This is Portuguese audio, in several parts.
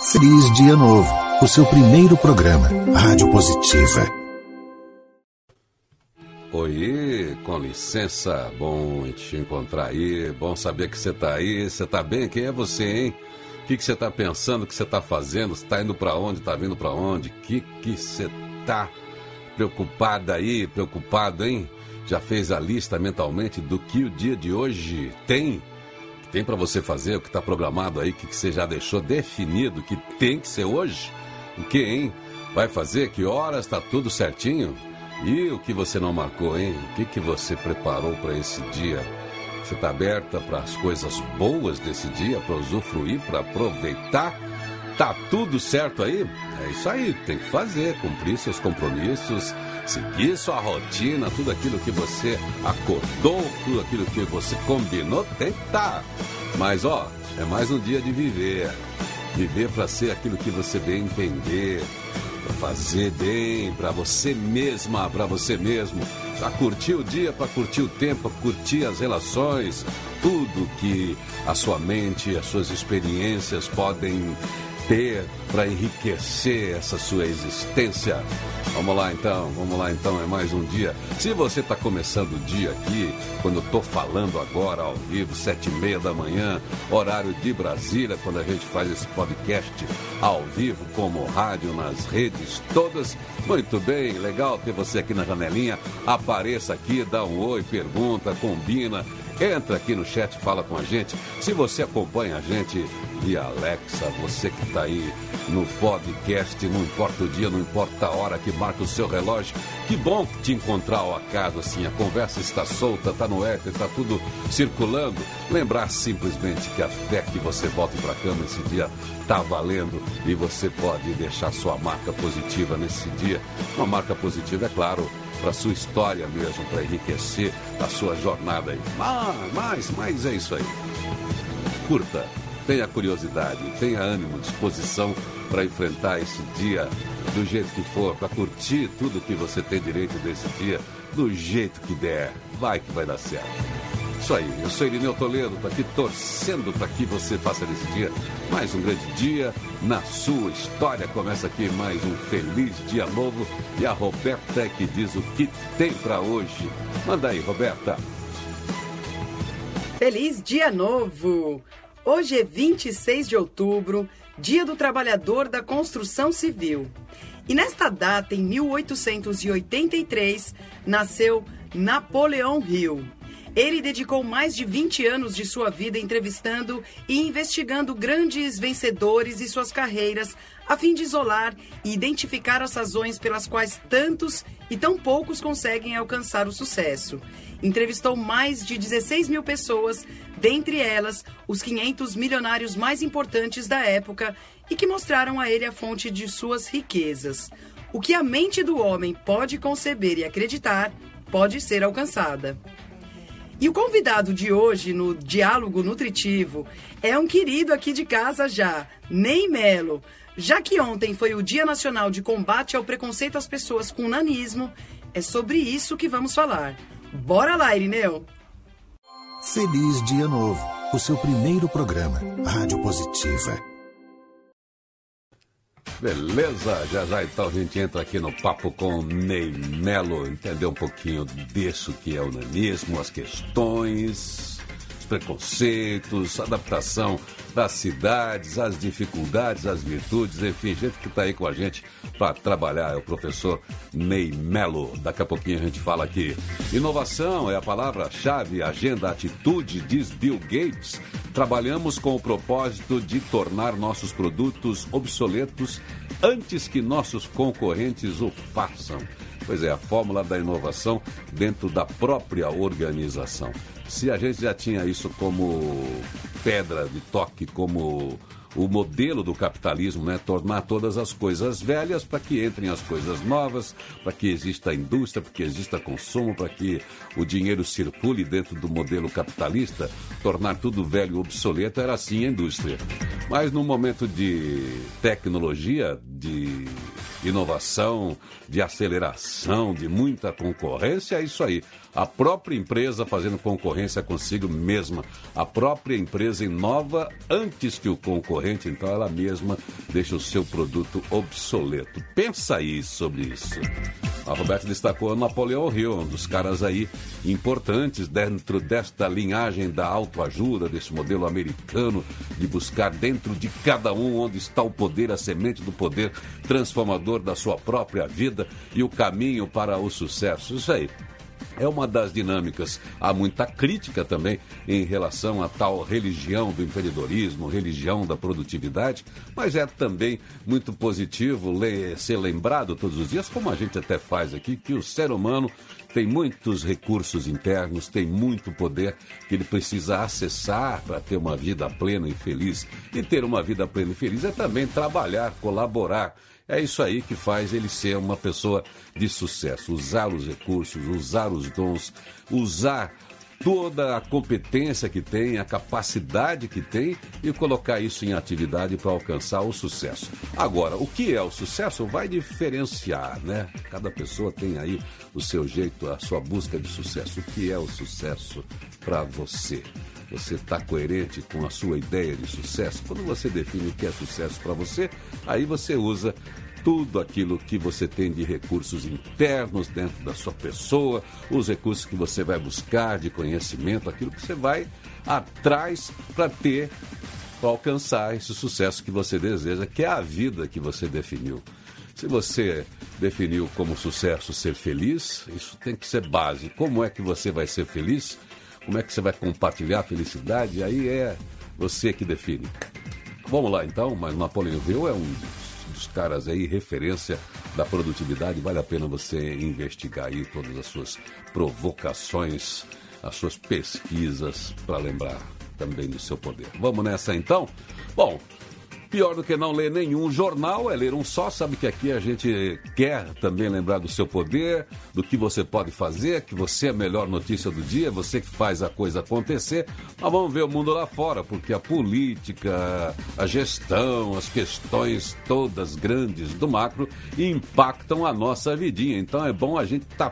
Feliz Dia Novo, o seu primeiro programa, Rádio Positiva. Oi, com licença, bom te encontrar aí, bom saber que você tá aí, você tá bem? Quem é você, hein? O que você tá pensando, o que você tá fazendo, você tá indo pra onde, tá vindo pra onde? O que você tá preocupada aí, preocupado, hein? Já fez a lista mentalmente do que o dia de hoje tem? Tem para você fazer, o que está programado aí, o que você já deixou definido que tem que ser hoje? O que, hein? Vai fazer? Que horas? Está tudo certinho? E o que você não marcou, hein? O que você preparou para esse dia? Você está aberta para as coisas boas desse dia, para usufruir, para aproveitar? Tá tudo certo aí? É isso aí, tem que fazer, cumprir seus compromissos, seguir sua rotina, tudo aquilo que você acordou, tudo aquilo que você combinou, tem que estar. Mas, é mais um dia de viver. Viver para ser aquilo que você bem entender, para fazer bem, para você mesma, para você mesmo, para curtir o dia, para curtir o tempo, para curtir as relações, tudo que a sua mente, as suas experiências podem ter para enriquecer essa sua existência. Vamos lá então, é mais um dia. Se você está começando o dia aqui, quando eu estou falando agora ao vivo, 7h30 da manhã, horário de Brasília, quando a gente faz esse podcast ao vivo, como rádio, nas redes todas. Muito bem, legal ter você aqui na janelinha. Apareça aqui, dá um oi, pergunta, combina. Entra aqui no chat, fala com a gente. Se você acompanha a gente via Alexa, você que está aí no podcast, não importa o dia, não importa a hora que marca o seu relógio, que bom te encontrar ao acaso assim, a conversa está solta, está no éter, está tudo circulando. Lembrar simplesmente que até que você volte para a cama esse dia está valendo e você pode deixar sua marca positiva nesse dia. Uma marca positiva, é claro, para sua história mesmo, para enriquecer a sua jornada aí. Mas é isso aí. Curta, tenha curiosidade, tenha ânimo, disposição para enfrentar esse dia do jeito que for, para curtir tudo que você tem direito desse dia, do jeito que der. Vai que vai dar certo. Isso aí, eu sou Irineu Toledo, estou aqui torcendo para que você faça desse dia mais um grande dia na sua história. Começa aqui mais um feliz dia novo e a Roberta é que diz o que tem para hoje. Manda aí, Roberta. Feliz dia novo! Hoje é 26 de outubro, Dia do Trabalhador da Construção Civil. E nesta data, em 1883, nasceu Napoleão Hill. Ele dedicou mais de 20 anos de sua vida entrevistando e investigando grandes vencedores e suas carreiras, a fim de isolar e identificar as razões pelas quais tantos e tão poucos conseguem alcançar o sucesso. Entrevistou mais de 16 mil pessoas, dentre elas os 500 milionários mais importantes da época e que mostraram a ele a fonte de suas riquezas. O que a mente do homem pode conceber e acreditar pode ser alcançada. E o convidado de hoje no Diálogo Nutritivo é um querido aqui de casa já, Ney Melo. Já que ontem foi o Dia Nacional de Combate ao Preconceito às Pessoas com Nanismo, é sobre isso que vamos falar. Bora lá, Irineu! Feliz Dia Novo, o seu primeiro programa, Rádio Positiva. Beleza, já então a gente entra aqui no papo com Ney Melo, entender um pouquinho disso que é o nanismo, as questões, os preconceitos, a adaptação das cidades, as dificuldades, as virtudes, enfim, gente que está aí com a gente para trabalhar, é o professor Ney Melo. Daqui a pouquinho a gente fala aqui. Inovação é a palavra-chave, agenda, atitude, diz Bill Gates. Trabalhamos com o propósito de tornar nossos produtos obsoletos antes que nossos concorrentes o façam. Pois é, a fórmula da inovação dentro da própria organização. Se a gente já tinha isso como pedra de toque, como o modelo do capitalismo, né? Tornar todas as coisas velhas para que entrem as coisas novas, para que exista indústria, para que exista consumo, para que o dinheiro circule dentro do modelo capitalista, tornar tudo velho e obsoleto, era assim a indústria. Mas no momento de tecnologia, de inovação, de aceleração, de muita concorrência, é isso aí. A própria empresa fazendo concorrência consigo mesma. A própria empresa inova antes que o concorrente, então ela mesma deixa o seu produto obsoleto. Pensa aí sobre isso. A Roberta destacou o Napoleão Hill, um dos caras aí importantes dentro desta linhagem da autoajuda, desse modelo americano de buscar dentro de cada um onde está o poder, a semente do poder transformador da sua própria vida e o caminho para o sucesso. Isso aí. É uma das dinâmicas. Há muita crítica também em relação a tal religião do empreendedorismo, religião da produtividade, mas é também muito positivo ser lembrado todos os dias, como a gente até faz aqui, que o ser humano tem muitos recursos internos, tem muito poder que ele precisa acessar para ter uma vida plena e feliz. E ter uma vida plena e feliz é também trabalhar, colaborar. É isso aí que faz ele ser uma pessoa de sucesso. Usar os recursos, usar os dons, usar toda a competência que tem, a capacidade que tem e colocar isso em atividade para alcançar o sucesso. Agora, o que é o sucesso vai diferenciar, né? Cada pessoa tem aí o seu jeito, a sua busca de sucesso. O que é o sucesso para você? Você está coerente com a sua ideia de sucesso? Quando você define o que é sucesso para você, aí você usa tudo aquilo que você tem de recursos internos dentro da sua pessoa, os recursos que você vai buscar de conhecimento, aquilo que você vai atrás para alcançar esse sucesso que você deseja, que é a vida que você definiu. Se você definiu como sucesso ser feliz, isso tem que ser base. Como é que você vai ser feliz? Como é que você vai compartilhar a felicidade? Aí é você que define. Vamos lá então, mas Napoleão Hill é um dos caras aí, referência da produtividade. Vale a pena você investigar aí todas as suas provocações, as suas pesquisas, para lembrar também do seu poder. Vamos nessa então? Bom, pior do que não ler nenhum jornal é ler um só. Sabe que aqui a gente quer também lembrar do seu poder, do que você pode fazer, que você é a melhor notícia do dia, você que faz a coisa acontecer. Mas vamos ver o mundo lá fora, porque a política, a gestão, as questões todas grandes do macro impactam a nossa vidinha. Então é bom a gente estar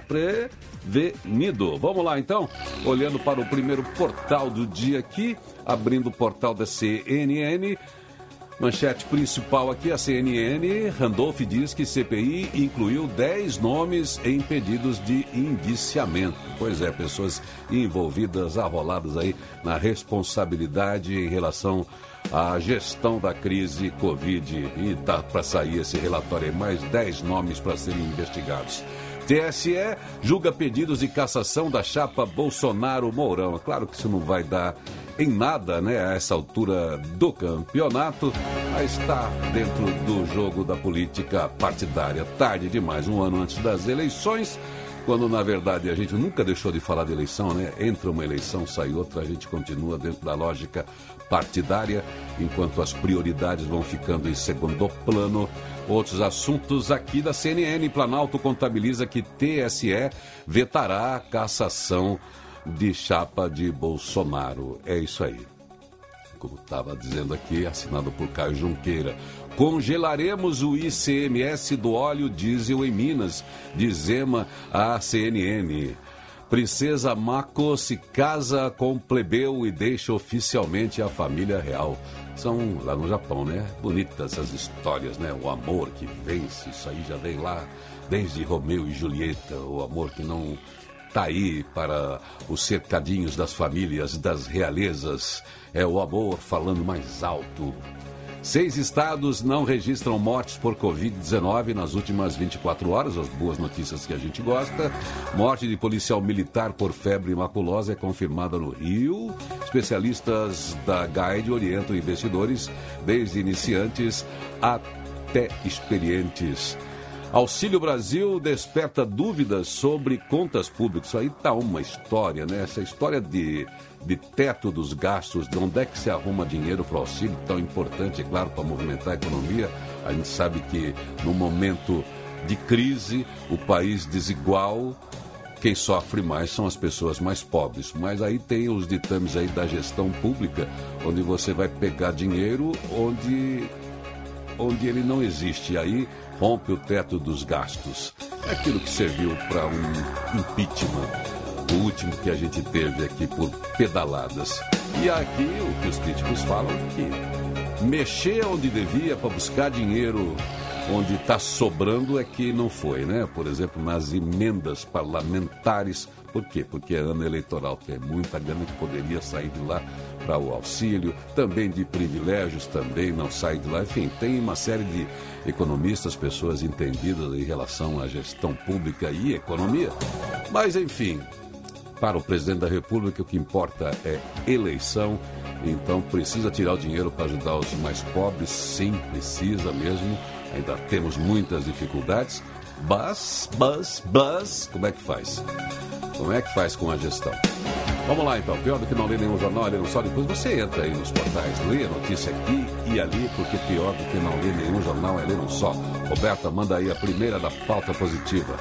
prevenido. Vamos lá então, olhando para o primeiro portal do dia aqui, abrindo o portal da CNN. Manchete principal aqui, a CNN, Randolph diz que CPI incluiu 10 nomes em pedidos de indiciamento. Pois é, pessoas envolvidas, arroladas aí na responsabilidade em relação à gestão da crise Covid. E dá para sair esse relatório aí, mais 10 nomes para serem investigados. TSE julga pedidos de cassação da chapa Bolsonaro-Mourão. É claro que isso não vai dar em nada, né, a essa altura do campeonato, mas está dentro do jogo da política partidária. Tarde demais, um ano antes das eleições, quando na verdade a gente nunca deixou de falar de eleição, né? Entra uma eleição, sai outra, a gente continua dentro da lógica partidária, enquanto as prioridades vão ficando em segundo plano. Outros assuntos aqui da CNN. Planalto contabiliza que TSE vetará a cassação de chapa de Bolsonaro. É isso aí. Como estava dizendo aqui, assinado por Caio Junqueira. Congelaremos o ICMS do óleo diesel em Minas, diz Zema à CNN. Princesa Mako se casa com plebeu e deixa oficialmente a família real. São lá no Japão, né? Bonitas essas histórias, né? O amor que vence, isso aí já vem lá desde Romeu e Julieta. O amor que não está aí para os cercadinhos das famílias, das realezas. É o amor falando mais alto. 6 estados não registram mortes por Covid-19 nas últimas 24 horas, as boas notícias que a gente gosta. Morte de policial militar por febre maculosa é confirmada no Rio. Especialistas da Guide orientam investidores, desde iniciantes até experientes. Auxílio Brasil desperta dúvidas sobre contas públicas. Isso aí tá uma história, né? Essa história de teto dos gastos, de onde é que se arruma dinheiro para o auxílio, tão importante, é claro, para movimentar a economia. A gente sabe que no momento de crise, o país desigual, quem sofre mais são as pessoas mais pobres. Mas aí tem os ditames aí da gestão pública, onde você vai pegar dinheiro onde onde ele não existe. E aí rompe o teto dos gastos. É aquilo que serviu para um impeachment, o último que a gente teve aqui por pedaladas. E aqui o que os críticos falam que mexer onde devia para buscar dinheiro onde está sobrando é que não foi, né? Por exemplo, nas emendas parlamentares. Por quê? Porque é ano eleitoral, tem muita grana que poderia sair de lá para o auxílio, também de privilégios, também não sai de lá. Enfim, tem uma série de economistas, pessoas entendidas em relação à gestão pública e economia. Mas, enfim, para o presidente da República o que importa é eleição. Então precisa tirar o dinheiro para ajudar os mais pobres, sim, precisa mesmo. Ainda temos muitas dificuldades. Mas, como é que faz? Como é que faz com a gestão? Vamos lá então, pior do que não ler nenhum jornal, ler um só, depois você entra aí nos portais, lê a notícia aqui e ali, porque pior do que não ler nenhum jornal é ler um só. Roberta, manda aí a primeira da pauta positiva.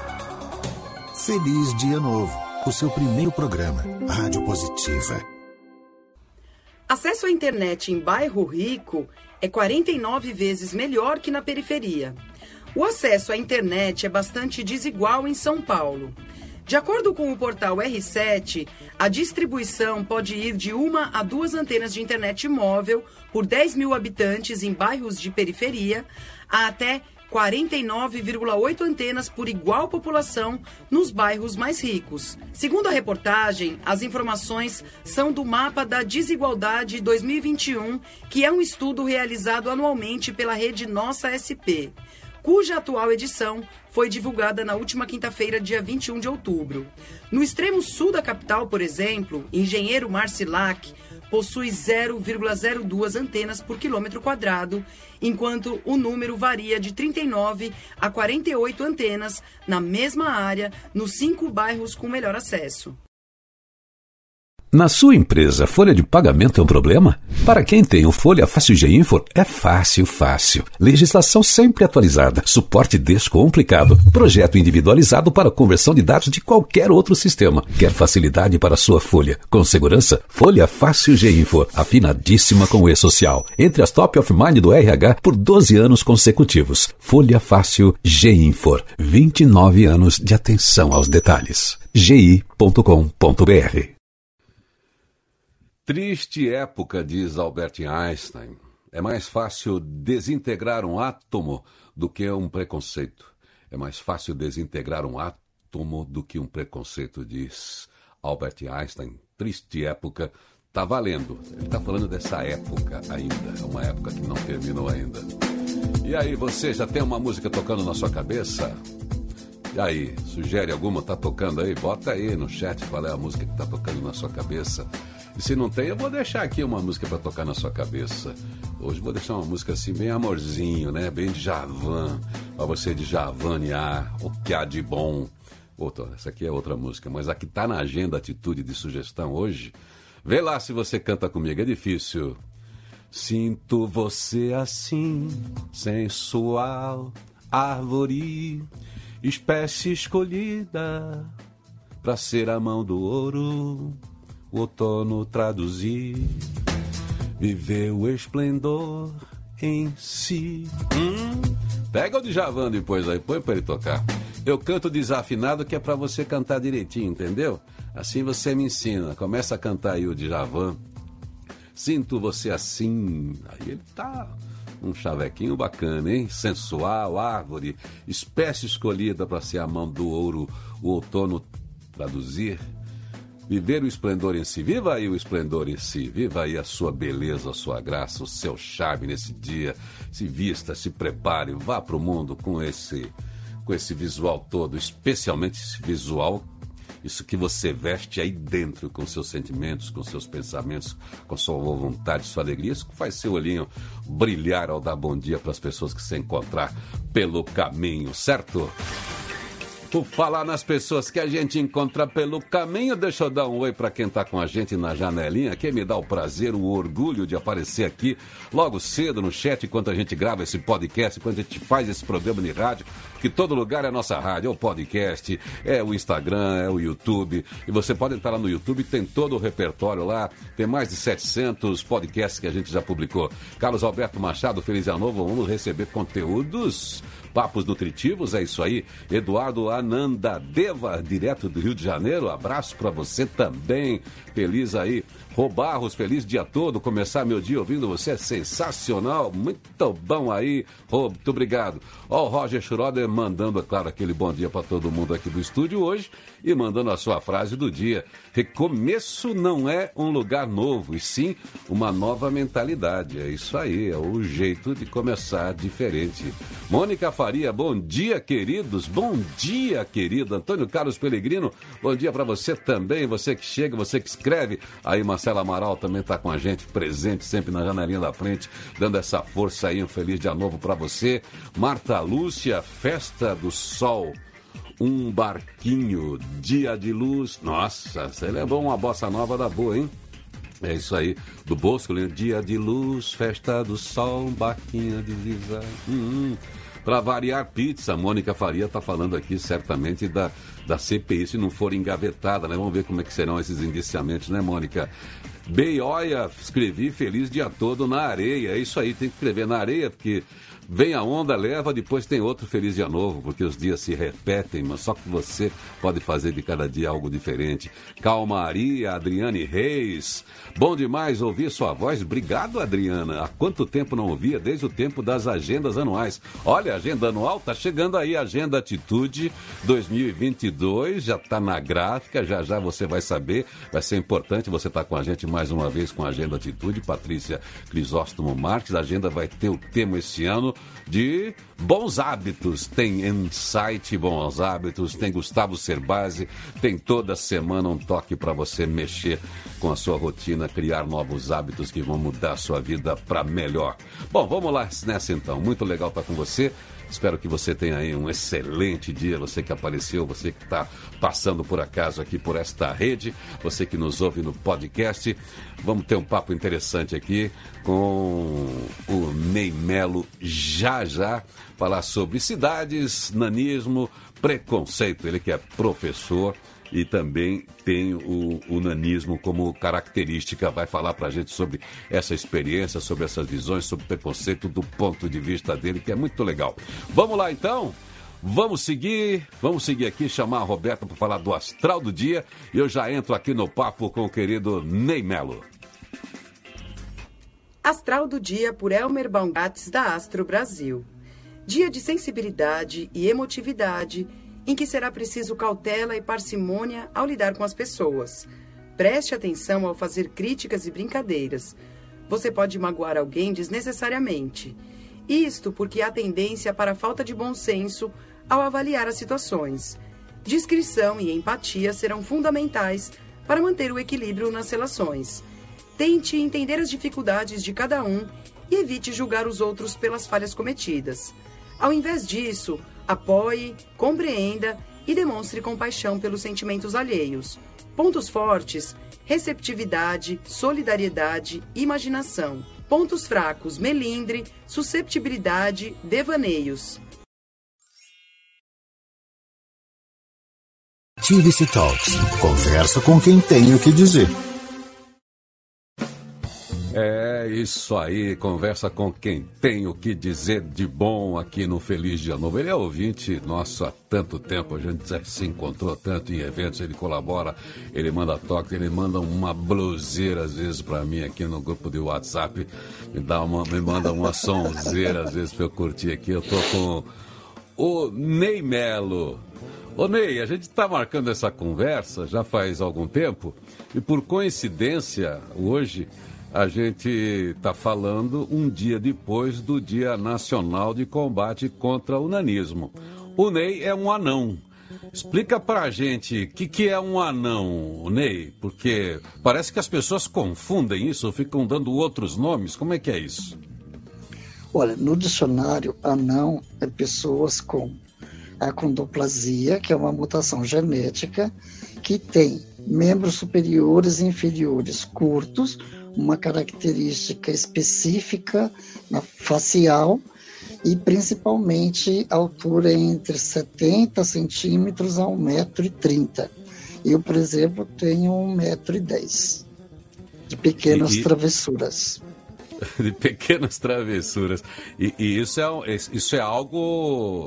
Feliz Dia Novo, o seu primeiro programa, Rádio Positiva. Acesso à internet em bairro rico é 49 vezes melhor que na periferia. O acesso à internet é bastante desigual em São Paulo. De acordo com o portal R7, a distribuição pode ir de 1 a 2 antenas de internet móvel por 10 mil habitantes em bairros de periferia, a até 49,8 antenas por igual população nos bairros mais ricos. Segundo a reportagem, as informações são do Mapa da Desigualdade 2021, que é um estudo realizado anualmente pela rede Nossa SP, cuja atual edição foi divulgada na última quinta-feira, dia 21 de outubro. No extremo sul da capital, por exemplo, Engenheiro Marcilac possui 0,02 antenas por quilômetro quadrado, enquanto o número varia de 39 a 48 antenas na mesma área, nos 5 bairros com melhor acesso. Na sua empresa, folha de pagamento é um problema? Para quem tem o Folha Fácil GeInfo, é fácil. Legislação sempre atualizada, suporte descomplicado, projeto individualizado para conversão de dados de qualquer outro sistema. Quer facilidade para a sua folha? Com segurança? Folha Fácil GeInfo, afinadíssima com o E-Social. Entre as top of mind do RH por 12 anos consecutivos. Folha Fácil GeInfo, 29 anos de atenção aos detalhes. gi.com.br. Triste época, diz Albert Einstein. É mais fácil desintegrar um átomo do que um preconceito. É mais fácil desintegrar um átomo do que um preconceito, diz Albert Einstein. Triste época, tá valendo. Ele tá falando dessa época ainda. É uma época que não terminou ainda. E aí, você já tem uma música tocando na sua cabeça? E aí, sugere alguma? Tá tocando aí? Bota aí no chat qual é a música que tá tocando na sua cabeça. E se não tem, eu vou deixar aqui uma música para tocar na sua cabeça. Hoje vou deixar uma música assim, bem amorzinho, né? Bem de Djavan, para você de javanear o que há de bom. Essa aqui é outra música, mas a que tá na agenda Atitude de Sugestão hoje, vê lá se você canta comigo, é difícil. Sinto você assim, sensual, árvore, espécie escolhida para ser a mão do ouro. O outono traduzir, viver o esplendor em si. Pega o Djavan depois aí, põe pra ele tocar. Eu canto desafinado que é pra você cantar direitinho, entendeu? Assim você me ensina. Começa a cantar aí o Djavan. Sinto você assim. Aí ele tá um chavequinho bacana, hein? Sensual, árvore, espécie escolhida pra ser a mão do ouro. O outono traduzir. Viver o esplendor em si. Viva aí o esplendor em si. Viva aí a sua beleza, a sua graça, o seu charme nesse dia. Se vista, se prepare, vá pro mundo com esse visual todo, especialmente esse visual, isso que você veste aí dentro, com seus sentimentos, com seus pensamentos, com sua vontade, sua alegria. Isso que faz seu olhinho brilhar ao dar bom dia para as pessoas que se encontrar pelo caminho, certo? Por falar nas pessoas que a gente encontra pelo caminho, deixa eu dar um oi para quem está com a gente na janelinha, que me dá o prazer, o orgulho de aparecer aqui logo cedo no chat, enquanto a gente grava esse podcast, enquanto a gente faz esse programa de rádio, que todo lugar é a nossa rádio, é o podcast, é o Instagram, é o YouTube, e você pode entrar lá no YouTube, tem todo o repertório lá, tem mais de 700 podcasts que a gente já publicou. Carlos Alberto Machado, feliz ano novo, vamos receber conteúdos, papos nutritivos, é isso aí. Eduardo Anandadeva, direto do Rio de Janeiro, abraço para você também, feliz aí. Rô Barros, feliz dia todo, começar meu dia ouvindo você é sensacional, muito bom aí, Rô, muito obrigado. Ó, o Roger Schroeder mandando, é claro, aquele bom dia para todo mundo aqui do estúdio hoje e mandando a sua frase do dia. Recomeço não é um lugar novo, e sim uma nova mentalidade, é isso aí, é o jeito de começar diferente. Mônica Faria, bom dia, queridos, bom dia, querido. Antônio Carlos Pellegrino, bom dia para você também, você que chega, você que escreve. Aí Marcela Amaral também está com a gente, presente sempre na janelinha da frente, dando essa força aí, um feliz dia novo para você. Marta Lúcia, Festa do Sol, um barquinho, dia de luz. Nossa, você levou uma bossa nova da boa, hein? É isso aí, do Bosco, dia de luz, festa do sol, um barquinho de lisa. Para variar pizza, Mônica Faria está falando aqui certamente da CPI, se não for engavetada, né? Vamos ver como é que serão esses indiciamentos, né, Mônica? Beioia, escrevi feliz dia todo na areia, é isso aí, tem que escrever na areia, porque vem a onda, leva, depois tem outro feliz dia novo, porque os dias se repetem, mas só que você pode fazer de cada dia algo diferente. Calmaria, Adriane Reis, bom demais ouvir sua voz, obrigado, Adriana. Há quanto tempo não ouvia? Desde o tempo das agendas anuais. Olha, a agenda anual tá chegando aí, Agenda Atitude 2022, já tá na gráfica, já já você vai saber, vai ser importante você estar com a gente mais uma vez com a Agenda Atitude. Patrícia Crisóstomo Marques, a agenda vai ter o tema esse ano de bons hábitos, tem Insight Bons Hábitos, tem Gustavo Cerbasi, tem toda semana um toque para você mexer com a sua rotina, criar novos hábitos que vão mudar a sua vida para melhor. Bom, vamos lá nessa então, muito legal estar com você. Espero que você tenha aí um excelente dia, você que apareceu, você que está passando por acaso aqui por esta rede, você que nos ouve no podcast. Vamos ter um papo interessante aqui com o Ney Melo já, falar sobre cidades, nanismo, preconceito. Ele que é professor e também tem o nanismo como característica, vai falar pra gente sobre essa experiência, sobre essas visões, sobre preconceito do ponto de vista dele, que é muito legal. Vamos lá então? Vamos seguir aqui, chamar a Roberta para falar do Astral do Dia, e eu já entro aqui no papo com o querido Ney Melo. Astral do Dia por Elmer Baumgartz, da Astro Brasil. Dia de sensibilidade e emotividade, em que será preciso cautela e parcimônia ao lidar com as pessoas. Preste atenção ao fazer críticas e brincadeiras. Você pode magoar alguém desnecessariamente. Isto porque há tendência para a falta de bom senso ao avaliar as situações. Discrição e empatia serão fundamentais para manter o equilíbrio nas relações. Tente entender as dificuldades de cada um e evite julgar os outros pelas falhas cometidas. Ao invés disso, apoie, compreenda e demonstre compaixão pelos sentimentos alheios. Pontos fortes: receptividade, solidariedade, imaginação. Pontos fracos: melindre, susceptibilidade, devaneios. TVC Talks. Conversa com quem tem o que dizer. É isso aí, conversa com quem tem o que dizer de bom aqui no Feliz Dia Novo. Ele é ouvinte nosso há tanto tempo, a gente já se encontrou tanto em eventos, ele colabora, ele manda toque, ele manda uma bluseira às vezes pra mim aqui no grupo de WhatsApp, me manda uma sonzeira às vezes pra eu curtir aqui. Eu tô com o Ney Melo. Ô Ney, a gente tá marcando essa conversa já faz algum tempo e por coincidência hoje a gente está falando um dia depois do Dia Nacional de Combate contra o Nanismo. O Ney é um anão. Explica pra gente o que é um anão, Ney, porque parece que as pessoas confundem isso, ficam dando outros nomes. Como é que é isso? Olha, no dicionário, anão é pessoas com achondroplasia, que é uma mutação genética que tem membros superiores e inferiores curtos, uma característica específica na facial e principalmente altura entre 70 centímetros a 1,30 m. Eu, por exemplo, tenho 1,10 m, de pequenas travessuras. De pequenas travessuras. E isso é algo...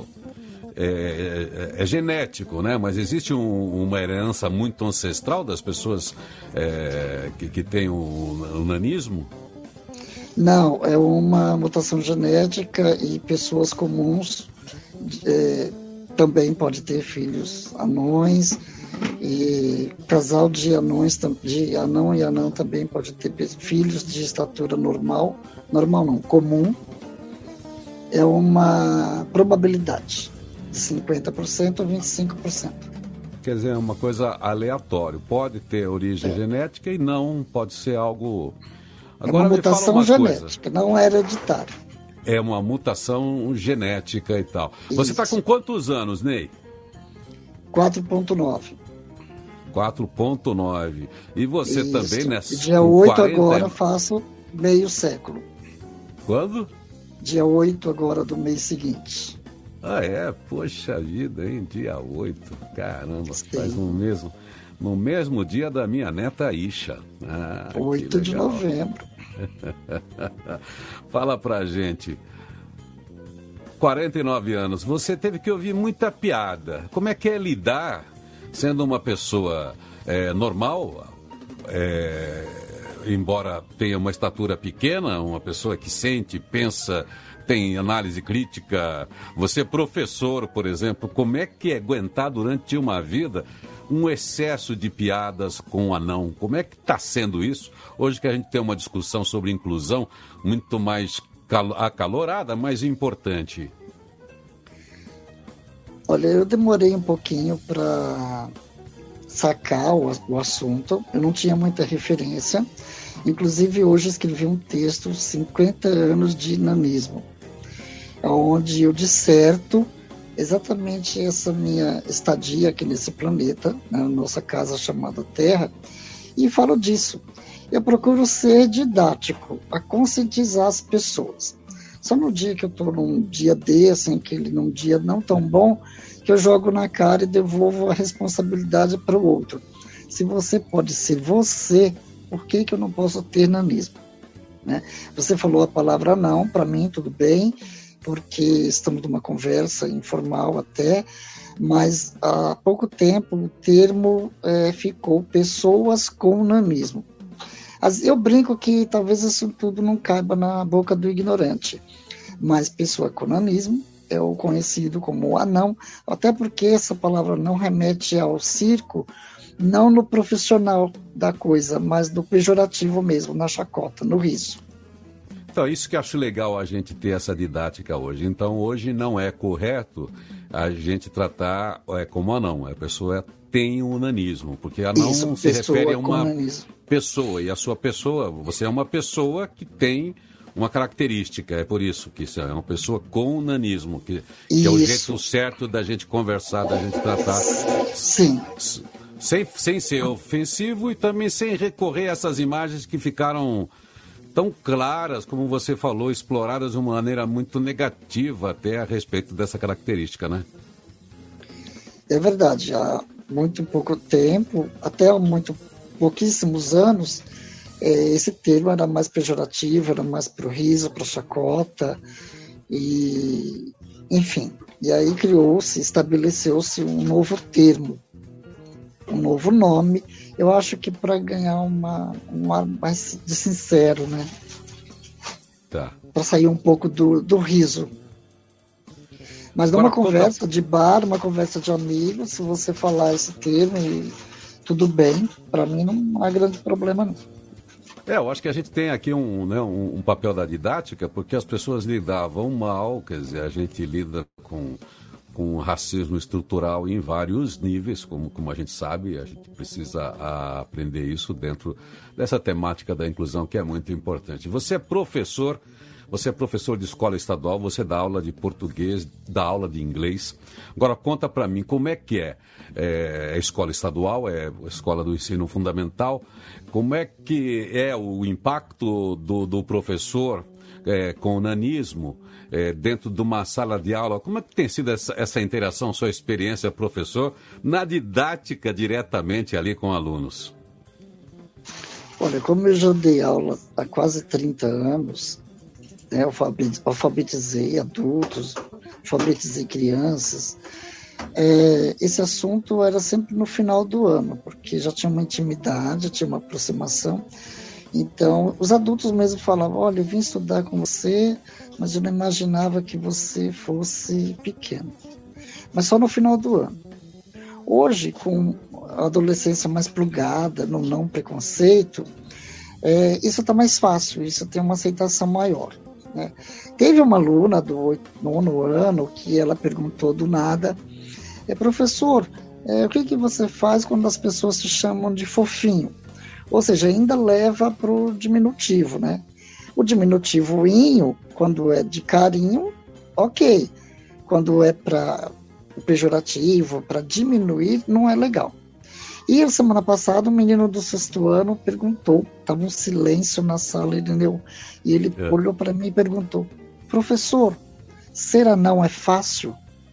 É genético, né? Mas existe uma herança muito ancestral das pessoas que têm o nanismo? Não, é uma mutação genética e pessoas comuns também pode ter filhos anões, e casal de anões, de anão e anã também pode ter filhos de estatura normal não, comum. É uma probabilidade de 50% a 25%. Quer dizer, é uma coisa aleatória. Pode ter origem genética e não pode ser algo... Agora, é uma mutação genética, não é hereditário. É uma mutação genética e tal. Isso. Você está com quantos anos, Ney? 4,9. 4,9. E você Isso. também, né? Dia 8 agora faço meio século. Quando? Dia 8 agora do mês seguinte. Ah, é? Poxa vida, hein? Dia 8. Caramba, Sim. faz no mesmo dia da minha neta Isha. 8 de novembro. Fala pra gente. 49 anos, você teve que ouvir muita piada. Como é que é lidar sendo uma pessoa normal, embora tenha uma estatura pequena, uma pessoa que sente, pensa, tem análise crítica? Você é professor, por exemplo, como é que é aguentar durante uma vida um excesso de piadas com o anão? Como é que está sendo isso? Hoje que a gente tem uma discussão sobre inclusão muito mais acalorada, mais importante. Olha, eu demorei um pouquinho para sacar o assunto. Eu não tinha muita referência. Inclusive, hoje escrevi um texto, 50 anos de nanismo, onde eu disserto exatamente essa minha estadia aqui nesse planeta, na nossa casa chamada Terra, e falo disso. Eu procuro ser didático, a conscientizar as pessoas. Só no dia que eu estou num dia desse, num dia não tão bom, que eu jogo na cara e devolvo a responsabilidade para o outro. Se você pode ser você, por que eu não posso ter nanismo? Né? Você falou a palavra não, para mim tudo bem, porque estamos numa conversa informal até, mas há pouco tempo o termo ficou pessoas com nanismo. Eu brinco que talvez isso tudo não caiba na boca do ignorante, mas pessoa com nanismo é o conhecido como anão, até porque essa palavra não remete ao circo, não no profissional da coisa, mas no pejorativo mesmo, na chacota, no riso. Então, isso que eu acho legal a gente ter essa didática hoje. Então, hoje não é correto a gente tratar como anão. A pessoa tem um nanismo, porque anão isso, se refere a uma nanismo. Pessoa. E a sua pessoa, você é uma pessoa que tem uma característica. É por isso que isso é uma pessoa com nanismo, que é o jeito certo da gente conversar, da gente tratar. Sim. Sem ser ofensivo e também sem recorrer a essas imagens que ficaram tão claras, como você falou, exploradas de uma maneira muito negativa até a respeito dessa característica, né? É verdade, há muito pouco tempo, até pouquíssimos anos, esse termo era mais pejorativo, era mais para o riso, para a chacota, e enfim. E aí estabeleceu-se um novo termo, um novo nome, eu acho que para ganhar um ar mais de sincero, né? Tá. Para sair um pouco do riso. Mas numa conversa de bar, uma conversa de amigos, se você falar esse termo, tudo bem, para mim não há grande problema não. Eu acho que a gente tem aqui um papel da didática, porque as pessoas lidavam mal, quer dizer, a gente lida com racismo estrutural em vários níveis, como a gente sabe, a gente precisa aprender isso dentro dessa temática da inclusão, que é muito importante. Você é professor, Você é professor de escola estadual, você dá aula de português, dá aula de inglês. Agora, conta para mim, como é que é a escola estadual, é a escola do ensino fundamental, como é que é o impacto do professor com o nanismo dentro de uma sala de aula? Como é que tem sido essa interação, sua experiência, professor, na didática diretamente ali com alunos? Olha, como eu já dei aula há quase 30 anos, né, alfabetizei adultos, alfabetizei crianças, esse assunto era sempre no final do ano, porque já tinha uma intimidade, tinha uma aproximação. Então, os adultos mesmo falavam, olha, eu vim estudar com você, mas eu não imaginava que você fosse pequeno. Mas só no final do ano. Hoje, com a adolescência mais plugada, no não preconceito, isso está mais fácil, isso tem uma aceitação maior, né? Teve uma aluna do 9º ano que ela perguntou do nada, professor, o que você faz quando as pessoas te chamam de fofinho? Ou seja, ainda leva para o diminutivo, né? O diminutivo inho, quando é de carinho, ok. Quando é para o pejorativo, para diminuir, não é legal. E a semana passada, um menino do 6º ano perguntou, estava um silêncio na sala, e ele olhou para mim e perguntou, professor, ser anão é fácil?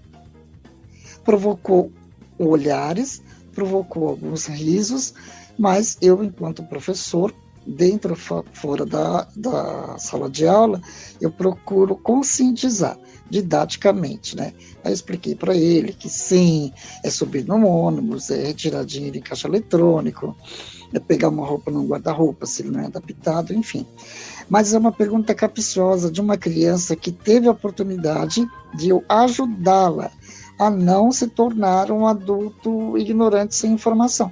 Provocou olhares, provocou alguns risos, mas eu, enquanto professor, dentro ou fora da sala de aula, eu procuro conscientizar didaticamente, né? Aí eu expliquei para ele que sim, é subir no ônibus, é retirar dinheiro em caixa eletrônico, é pegar uma roupa num guarda-roupa se ele não é adaptado, enfim. Mas é uma pergunta capciosa de uma criança que teve a oportunidade de eu ajudá-la a não se tornar um adulto ignorante sem informação.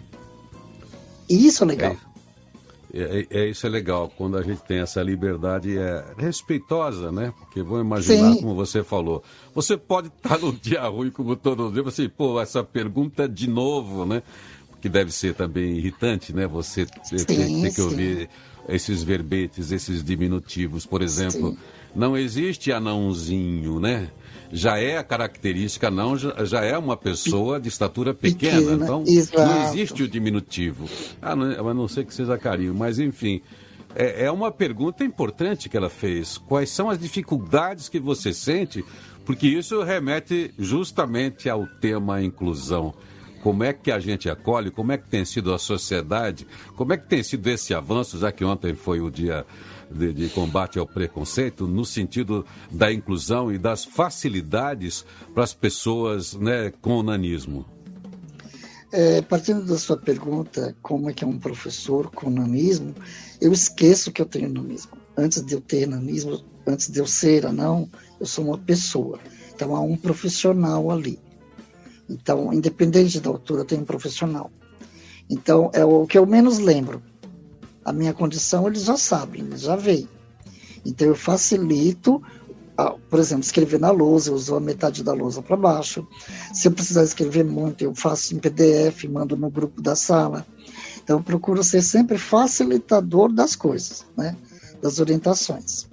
E isso é legal. Isso é legal, quando a gente tem essa liberdade respeitosa, né? Porque vou imaginar, como você falou, você pode estar no dia ruim como todos os dias, assim, essa pergunta de novo, né? Que deve ser também irritante, né? Você ter que ouvir esses verbetes, esses diminutivos, por exemplo, não existe anãozinho, né? Já é a característica, não, já é uma pessoa de estatura pequena, então exato. Não existe o diminutivo. A não ser que seja carinho, mas enfim, é uma pergunta importante que ela fez. Quais são as dificuldades que você sente? Porque isso remete justamente ao tema inclusão. Como é que a gente acolhe, como é que tem sido a sociedade, como é que tem sido esse avanço, já que ontem foi o dia de combate ao preconceito, no sentido da inclusão e das facilidades para as pessoas, né, com nanismo? Partindo da sua pergunta, como é que é um professor com nanismo, eu esqueço que eu tenho nanismo. Antes de eu ter nanismo, antes de eu ser anão, eu sou uma pessoa. Então há um profissional ali. Então, independente da altura, eu tenho um profissional. Então, é o que eu menos lembro. A minha condição, eles já sabem, eles já veem. Então, eu facilito, por exemplo, escrever na lousa, eu uso a metade da lousa para baixo. Se eu precisar escrever muito, eu faço em PDF, mando no grupo da sala. Então, eu procuro ser sempre facilitador das coisas, né? Das orientações.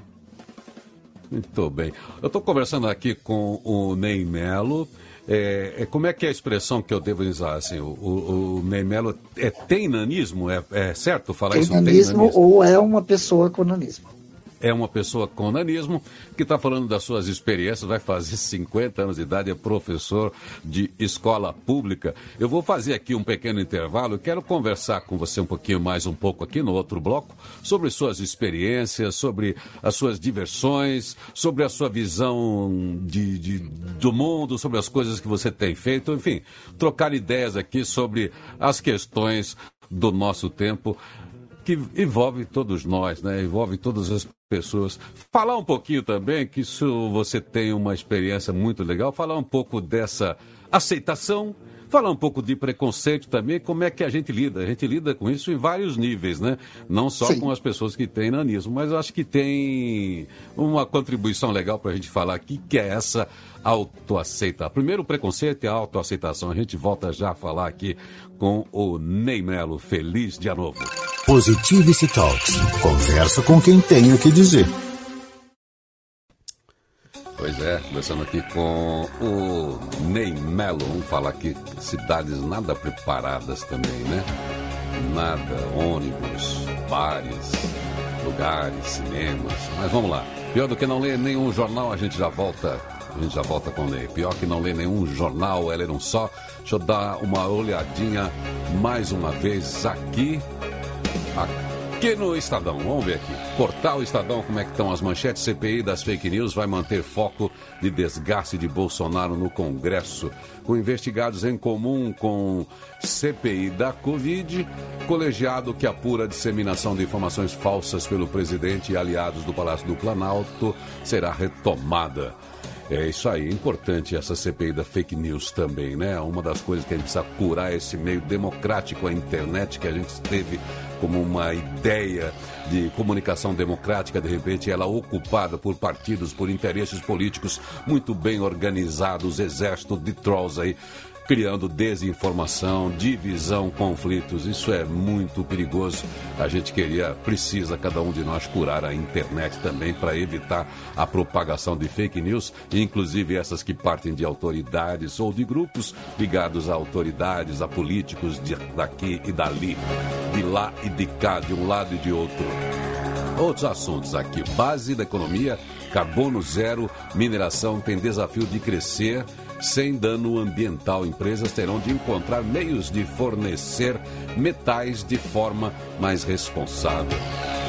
Muito bem. Eu estou conversando aqui com o Ney Melo. Como é que é a expressão que eu devo usar? Assim, o Ney Melo tem nanismo? É certo falar isso? Tem nanismo ou é uma pessoa com nanismo? É uma pessoa com nanismo que está falando das suas experiências, vai fazer 50 anos de idade, é professor de escola pública. Eu vou fazer aqui um pequeno intervalo, quero conversar com você um pouco aqui no outro bloco, sobre suas experiências, sobre as suas diversões, sobre a sua visão do mundo, sobre as coisas que você tem feito, enfim, trocar ideias aqui sobre as questões do nosso tempo, que envolve todos nós, né? Envolve todas as pessoas. Falar um pouquinho também, que isso você tem uma experiência muito legal, falar um pouco dessa aceitação, falar um pouco de preconceito também, como é que a gente lida com isso em vários níveis, né? Não só com as pessoas que têm nanismo, mas eu acho que tem uma contribuição legal para a gente falar aqui, que é essa autoaceitação. Primeiro o preconceito e a autoaceitação. A gente volta já a falar aqui com o Ney Melo. Feliz dia novo. Positivity Talks. Conversa com quem tem o que dizer. Pois é, conversando aqui com o Ney Melo, vamos falar aqui, cidades nada preparadas também, né? Nada, ônibus, bares, lugares, cinemas, mas vamos lá. Pior do que não ler nenhum jornal, a gente já volta com o Ney. Pior que não ler nenhum jornal, é ler um só. Deixa eu dar uma olhadinha mais uma vez aqui no Estadão. Vamos ver aqui. Portal Estadão, como é que estão as manchetes? CPI das fake news vai manter foco de desgaste de Bolsonaro no Congresso. Com investigados em comum com CPI da Covid, colegiado que apura a disseminação de informações falsas pelo presidente e aliados do Palácio do Planalto será retomada. É isso aí, importante essa CPI da fake news também, né? Uma das coisas que a gente precisa curar é esse meio democrático, a internet, que a gente teve como uma ideia de comunicação democrática, de repente ela ocupada por partidos, por interesses políticos muito bem organizados, exército de trolls aí, criando desinformação, divisão, conflitos. Isso é muito perigoso. A gente precisa, cada um de nós, curar a internet também para evitar a propagação de fake news, inclusive essas que partem de autoridades ou de grupos ligados a autoridades, a políticos daqui e dali, de lá e de cá, de um lado e de outro. Outros assuntos aqui. Base da economia, carbono zero, mineração tem desafio de crescer sem dano ambiental. Empresas terão de encontrar meios de fornecer metais de forma mais responsável.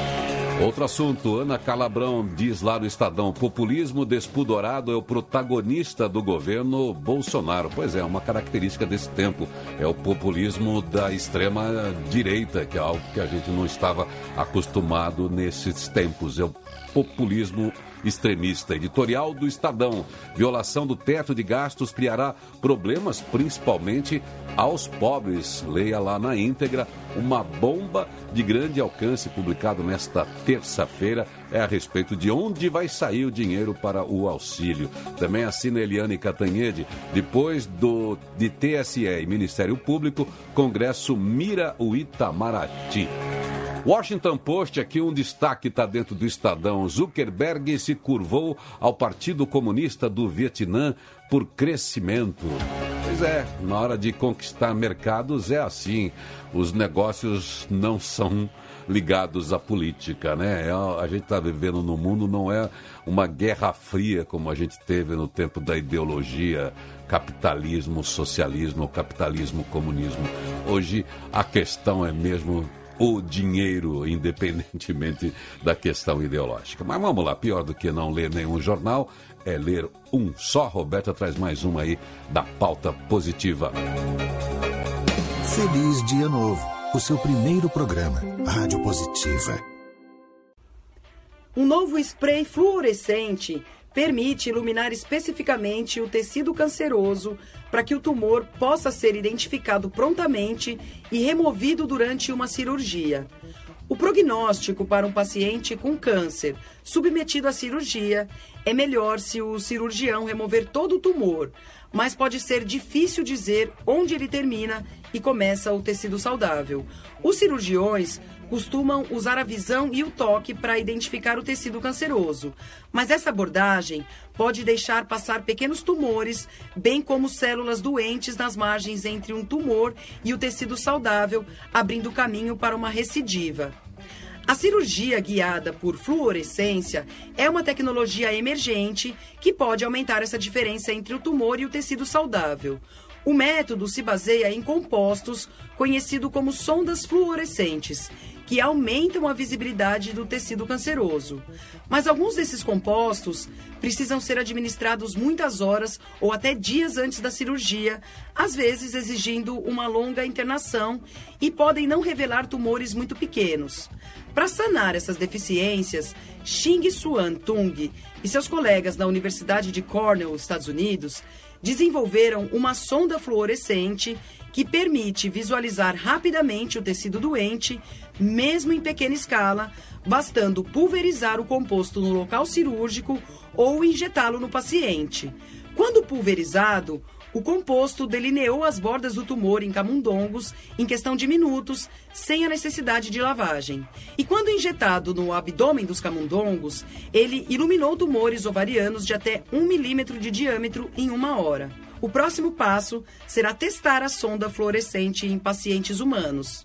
Outro assunto, Ana Calabrão diz lá no Estadão, populismo despudorado é o protagonista do governo Bolsonaro. Pois é, uma característica desse tempo, é o populismo da extrema direita, que é algo que a gente não estava acostumado nesses tempos, é o populismo extremista. Editorial do Estadão, violação do teto de gastos criará problemas principalmente aos pobres. Leia lá na íntegra, uma bomba de grande alcance publicado nesta terça-feira é a respeito de onde vai sair o dinheiro para o auxílio. Também assina Eliane Cantanhede, depois de TSE e Ministério Público, Congresso mira o Itamaraty. Washington Post, aqui um destaque está dentro do Estadão. Zuckerberg se curvou ao Partido Comunista do Vietnã por crescimento. Pois é, na hora de conquistar mercados é assim. Os negócios não são ligados à política, né? A gente está vivendo no mundo, não é uma guerra fria como a gente teve no tempo da ideologia capitalismo, socialismo, capitalismo, comunismo. Hoje a questão é mesmo o dinheiro, independentemente da questão ideológica. Mas vamos lá, pior do que não ler nenhum jornal é ler um só. Roberta traz mais uma aí da pauta positiva. Feliz Dia Novo, o seu primeiro programa, Rádio Positiva. Um novo spray fluorescente permite iluminar especificamente o tecido canceroso para que o tumor possa ser identificado prontamente e removido durante uma cirurgia. O prognóstico para um paciente com câncer submetido à cirurgia é melhor se o cirurgião remover todo o tumor, mas pode ser difícil dizer onde ele termina e começa o tecido saudável. Os cirurgiões costumam usar a visão e o toque para identificar o tecido canceroso, mas essa abordagem pode deixar passar pequenos tumores, bem como células doentes nas margens entre um tumor e o tecido saudável, abrindo caminho para uma recidiva. A cirurgia guiada por fluorescência é uma tecnologia emergente que pode aumentar essa diferença entre o tumor e o tecido saudável. O método se baseia em compostos conhecidos como sondas fluorescentes, que aumentam a visibilidade do tecido canceroso. Mas alguns desses compostos precisam ser administrados muitas horas ou até dias antes da cirurgia, às vezes exigindo uma longa internação, e podem não revelar tumores muito pequenos. Para sanar essas deficiências, Xing Xuan Tung e seus colegas da Universidade de Cornell, Estados Unidos, desenvolveram uma sonda fluorescente que permite visualizar rapidamente o tecido doente, mesmo em pequena escala, bastando pulverizar o composto no local cirúrgico ou injetá-lo no paciente. Quando pulverizado, O composto delineou as bordas do tumor em camundongos em questão de minutos, sem a necessidade de lavagem. E quando injetado no abdômen dos camundongos, ele iluminou tumores ovarianos de até 1 milímetro de diâmetro em 1 hora. O próximo passo será testar a sonda fluorescente em pacientes humanos.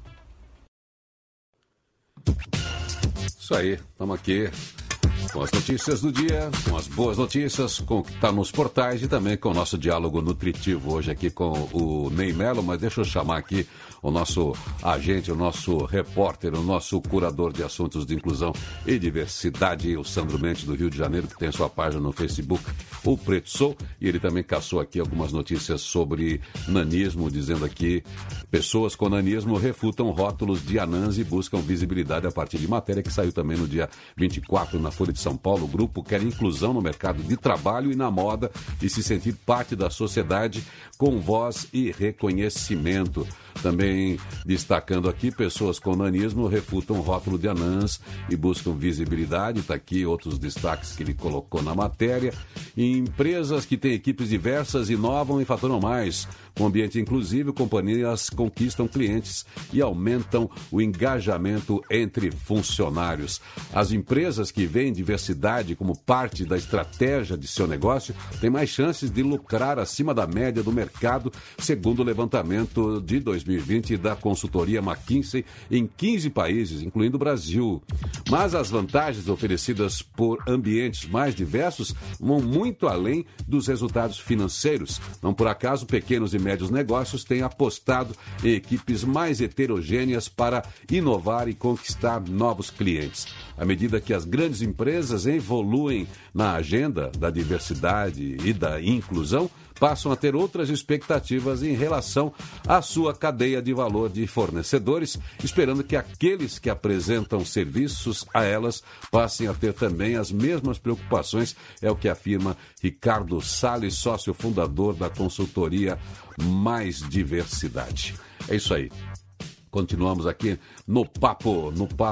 Isso aí, estamos aqui com as notícias do dia, com as boas notícias, com o que está nos portais e também com o nosso diálogo nutritivo hoje aqui com o Ney Melo, mas deixa eu chamar aqui o nosso agente, o nosso repórter, o nosso curador de assuntos de inclusão e diversidade, o Sandro Mendes do Rio de Janeiro, que tem sua página no Facebook, o Preto Sou, e ele também caçou aqui algumas notícias sobre nanismo, dizendo aqui, pessoas com nanismo refutam rótulos de anãs e buscam visibilidade a partir de matéria que saiu também no dia 24 na Folha de São Paulo. O grupo quer inclusão no mercado de trabalho e na moda e se sentir parte da sociedade com voz e reconhecimento. Também destacando aqui, pessoas com nanismo refutam rótulo de anãs e buscam visibilidade. Está aqui outros destaques que ele colocou na matéria. Empresas que têm equipes diversas inovam e faturam mais. Com ambiente inclusivo, companhias conquistam clientes e aumentam o engajamento entre funcionários. As empresas que veem diversidade como parte da estratégia de seu negócio têm mais chances de lucrar acima da média do mercado, segundo o levantamento de 2020 da consultoria McKinsey em 15 países, incluindo o Brasil. Mas as vantagens oferecidas por ambientes mais diversos vão muito além dos resultados financeiros. Não por acaso, pequenos e médios negócios têm apostado em equipes mais heterogêneas para inovar e conquistar novos clientes. À medida que as grandes empresas evoluem na agenda da diversidade e da inclusão, passam a ter outras expectativas em relação à sua cadeia de valor de fornecedores, esperando que aqueles que apresentam serviços a elas passem a ter também as mesmas preocupações, é o que afirma Ricardo Salles, sócio fundador da consultoria Mais Diversidade. É isso aí. Continuamos aqui no papo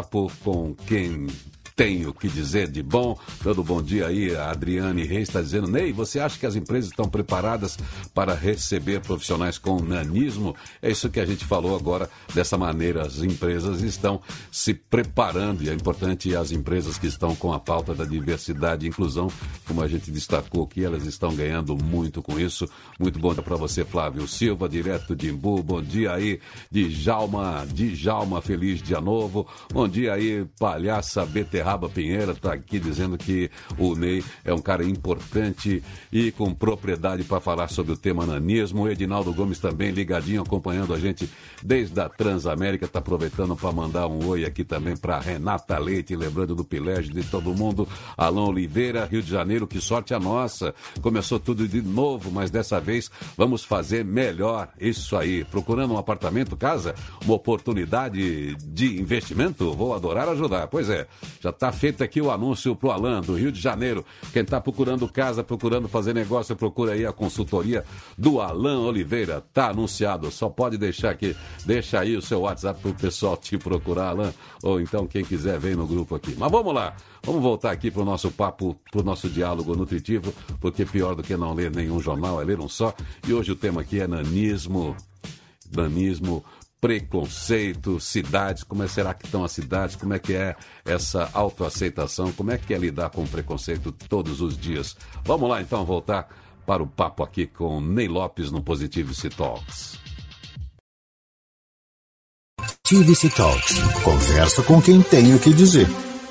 com quem tem o que dizer de bom. Dando bom dia aí, a Adriane Reis está dizendo: Ney, você acha que as empresas estão preparadas para receber profissionais com nanismo? É isso que a gente falou agora. Dessa maneira, as empresas estão se preparando, e é importante as empresas que estão com a pauta da diversidade e inclusão, como a gente destacou, que elas estão ganhando muito com isso. Muito bom dia para você, Flávio Silva, direto de Imbu. Bom dia aí, Djalma, feliz dia novo. Bom dia aí, Palhaça Beterraba Pinheira, está aqui dizendo que o Ney é um cara importante e com propriedade para falar sobre o tema nanismo. O Edinaldo Gomes também ligadinho, acompanhando a gente desde a Transamérica, está aproveitando para mandar um oi aqui também para Renata Leite, lembrando do privilégio de todo mundo. Alão Oliveira, Rio de Janeiro, que sorte a nossa. Começou tudo de novo, mas dessa vez vamos fazer melhor. Isso aí, procurando um apartamento, casa, uma oportunidade de investimento? Vou adorar ajudar. Pois é, já está feito aqui o anúncio pro Alan, do Rio de Janeiro. Quem está procurando casa, procurando fazer negócio, procura aí a consultoria do Alan Oliveira. Tá anunciado, só pode deixar aqui. Deixa aí o seu WhatsApp pro pessoal te procurar, Alan. Ou então quem quiser vem no grupo aqui. Mas vamos lá, vamos voltar aqui pro nosso papo, pro nosso diálogo nutritivo, porque pior do que não ler nenhum jornal é ler um só. E hoje o tema aqui é nanismo, preconceito, cidades, como será que estão as cidades, como é que é essa autoaceitação, como é que é lidar com preconceito todos os dias. Vamos lá então voltar para o papo aqui com Ney Lopes no Positivity Talks. Positivity Talks. Conversa com quem tem o que dizer.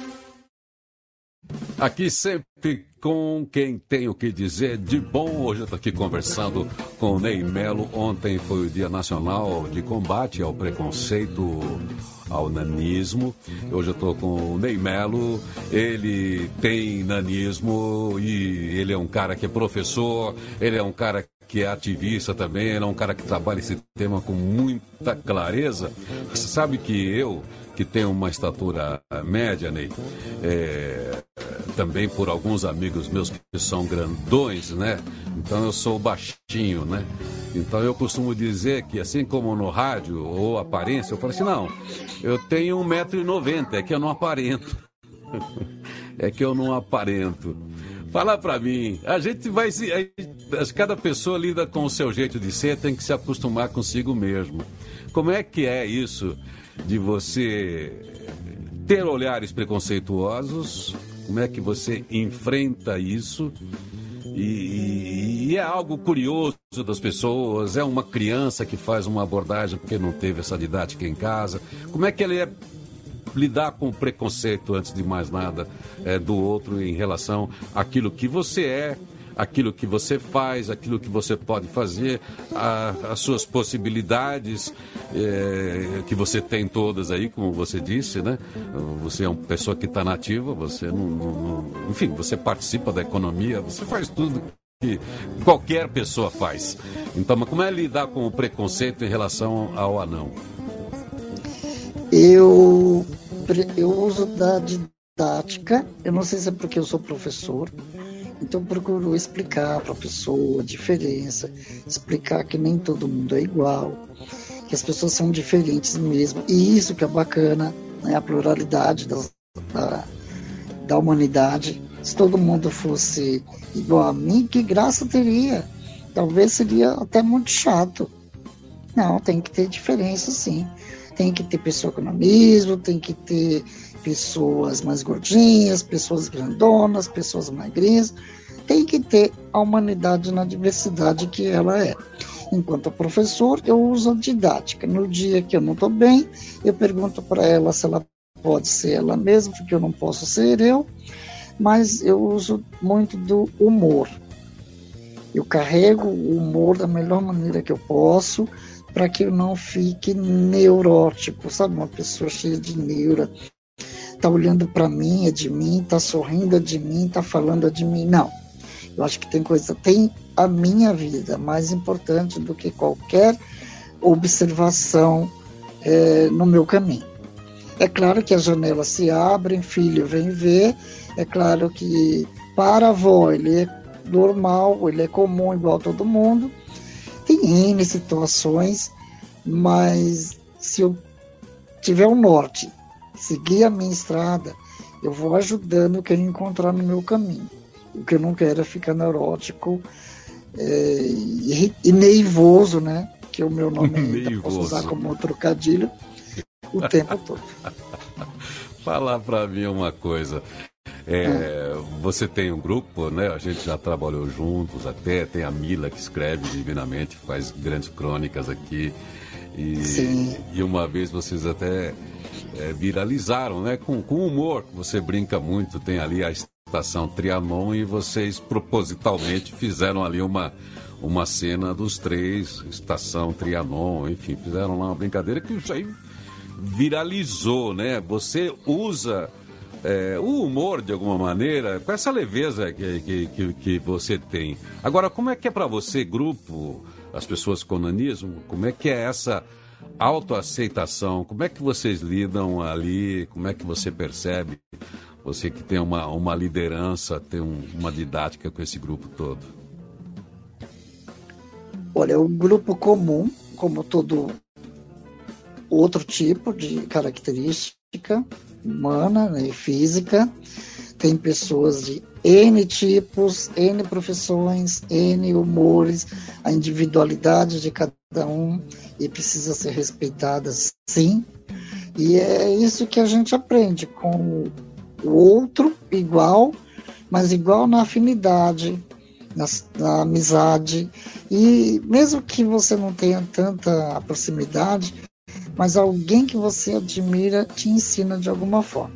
Aqui sempre com quem tem o que dizer de bom. Hoje eu estou aqui conversando com o Ney Melo. Ontem foi o Dia Nacional de Combate ao Preconceito ao Nanismo. Hoje eu estou com o Ney Melo. Ele tem nanismo e ele é um cara que é professor, ele é um cara que é ativista também, ele é um cara que trabalha esse tema com muita clareza. Você sabe que eu, que tenho uma estatura média, Ney, também por alguns amigos meus que são grandões, né? Então eu sou baixinho, né? Então eu costumo dizer que, assim como no rádio ou aparência, eu falo assim, não, eu tenho 1,90 m, é que eu não aparento. É que eu não aparento. Fala pra mim, a gente vai cada pessoa lida com o seu jeito de ser, tem que se acostumar consigo mesmo. Como é que é isso de você ter olhares preconceituosos? Como é que você enfrenta isso? E é algo curioso das pessoas, é uma criança que faz uma abordagem porque não teve essa didática em casa. Como é que ele é lidar com o preconceito, antes de mais nada, do outro em relação àquilo que você é, aquilo que você faz, aquilo que você pode fazer, as suas possibilidades, que você tem todas aí, como você disse, né? Você é uma pessoa que está nativa, você enfim, você participa da economia, você faz tudo que qualquer pessoa faz. Então, mas como é lidar com o preconceito em relação ao anão? Eu uso da didática, eu não sei se é porque eu sou professor, então eu procuro explicar para a pessoa a diferença, explicar que nem todo mundo é igual, que as pessoas são diferentes mesmo, e isso que é bacana, né, a pluralidade da humanidade. Se todo mundo fosse igual a mim, que graça teria? Talvez seria até muito chato. Não, tem que ter diferença sim. Tem que ter pessoa com nanismo, tem que ter pessoas mais gordinhas, pessoas grandonas, pessoas magrinhas. Tem que ter a humanidade na diversidade que ela é. Enquanto professor, eu uso a didática. No dia que eu não estou bem, eu pergunto para ela se ela pode ser ela mesma, porque eu não posso ser eu, mas eu uso muito do humor. Eu carrego o humor da melhor maneira que eu posso, para que eu não fique neurótico, sabe? Uma pessoa cheia de neura, tá olhando para mim, é de mim, tá sorrindo, é de mim, tá falando, é de mim. Não, eu acho que tem a minha vida mais importante do que qualquer observação no meu caminho. É claro que as janelas se abrem, filho vem ver, é claro que para a avó ele é normal, ele é comum igual a todo mundo. Tem N situações, mas se eu tiver o norte, seguir a minha estrada, eu vou ajudando o que eu encontrar no meu caminho. O que eu não quero é ficar neurótico e neivoso, né? Que o meu nome ainda posso usar como trocadilho o tempo todo. Falar para mim uma coisa. Você tem um grupo, né? A gente já trabalhou juntos, até tem a Mila que escreve divinamente, faz grandes crônicas aqui. E uma vez vocês até viralizaram, né? Com humor, você brinca muito, tem ali a Estação Trianon e vocês propositalmente fizeram ali uma cena dos três, Estação Trianon, enfim, fizeram lá uma brincadeira que isso aí viralizou, né? Você usa o humor de alguma maneira, com essa leveza que você tem. Agora, como é que é para você, grupo, as pessoas com nanismo, como é que é essa autoaceitação? Como é que vocês lidam ali? Como é que você percebe? Você que tem uma liderança, tem uma didática com esse grupo todo. Olha, é um grupo comum, como todo outro tipo de característica humana, né, física. Tem pessoas de N tipos, N profissões, N humores, a individualidade de cada um e precisa ser respeitada sim. E é isso que a gente aprende com o outro igual, mas igual na afinidade, na amizade. E mesmo que você não tenha tanta proximidade, mas alguém que você admira te ensina de alguma forma.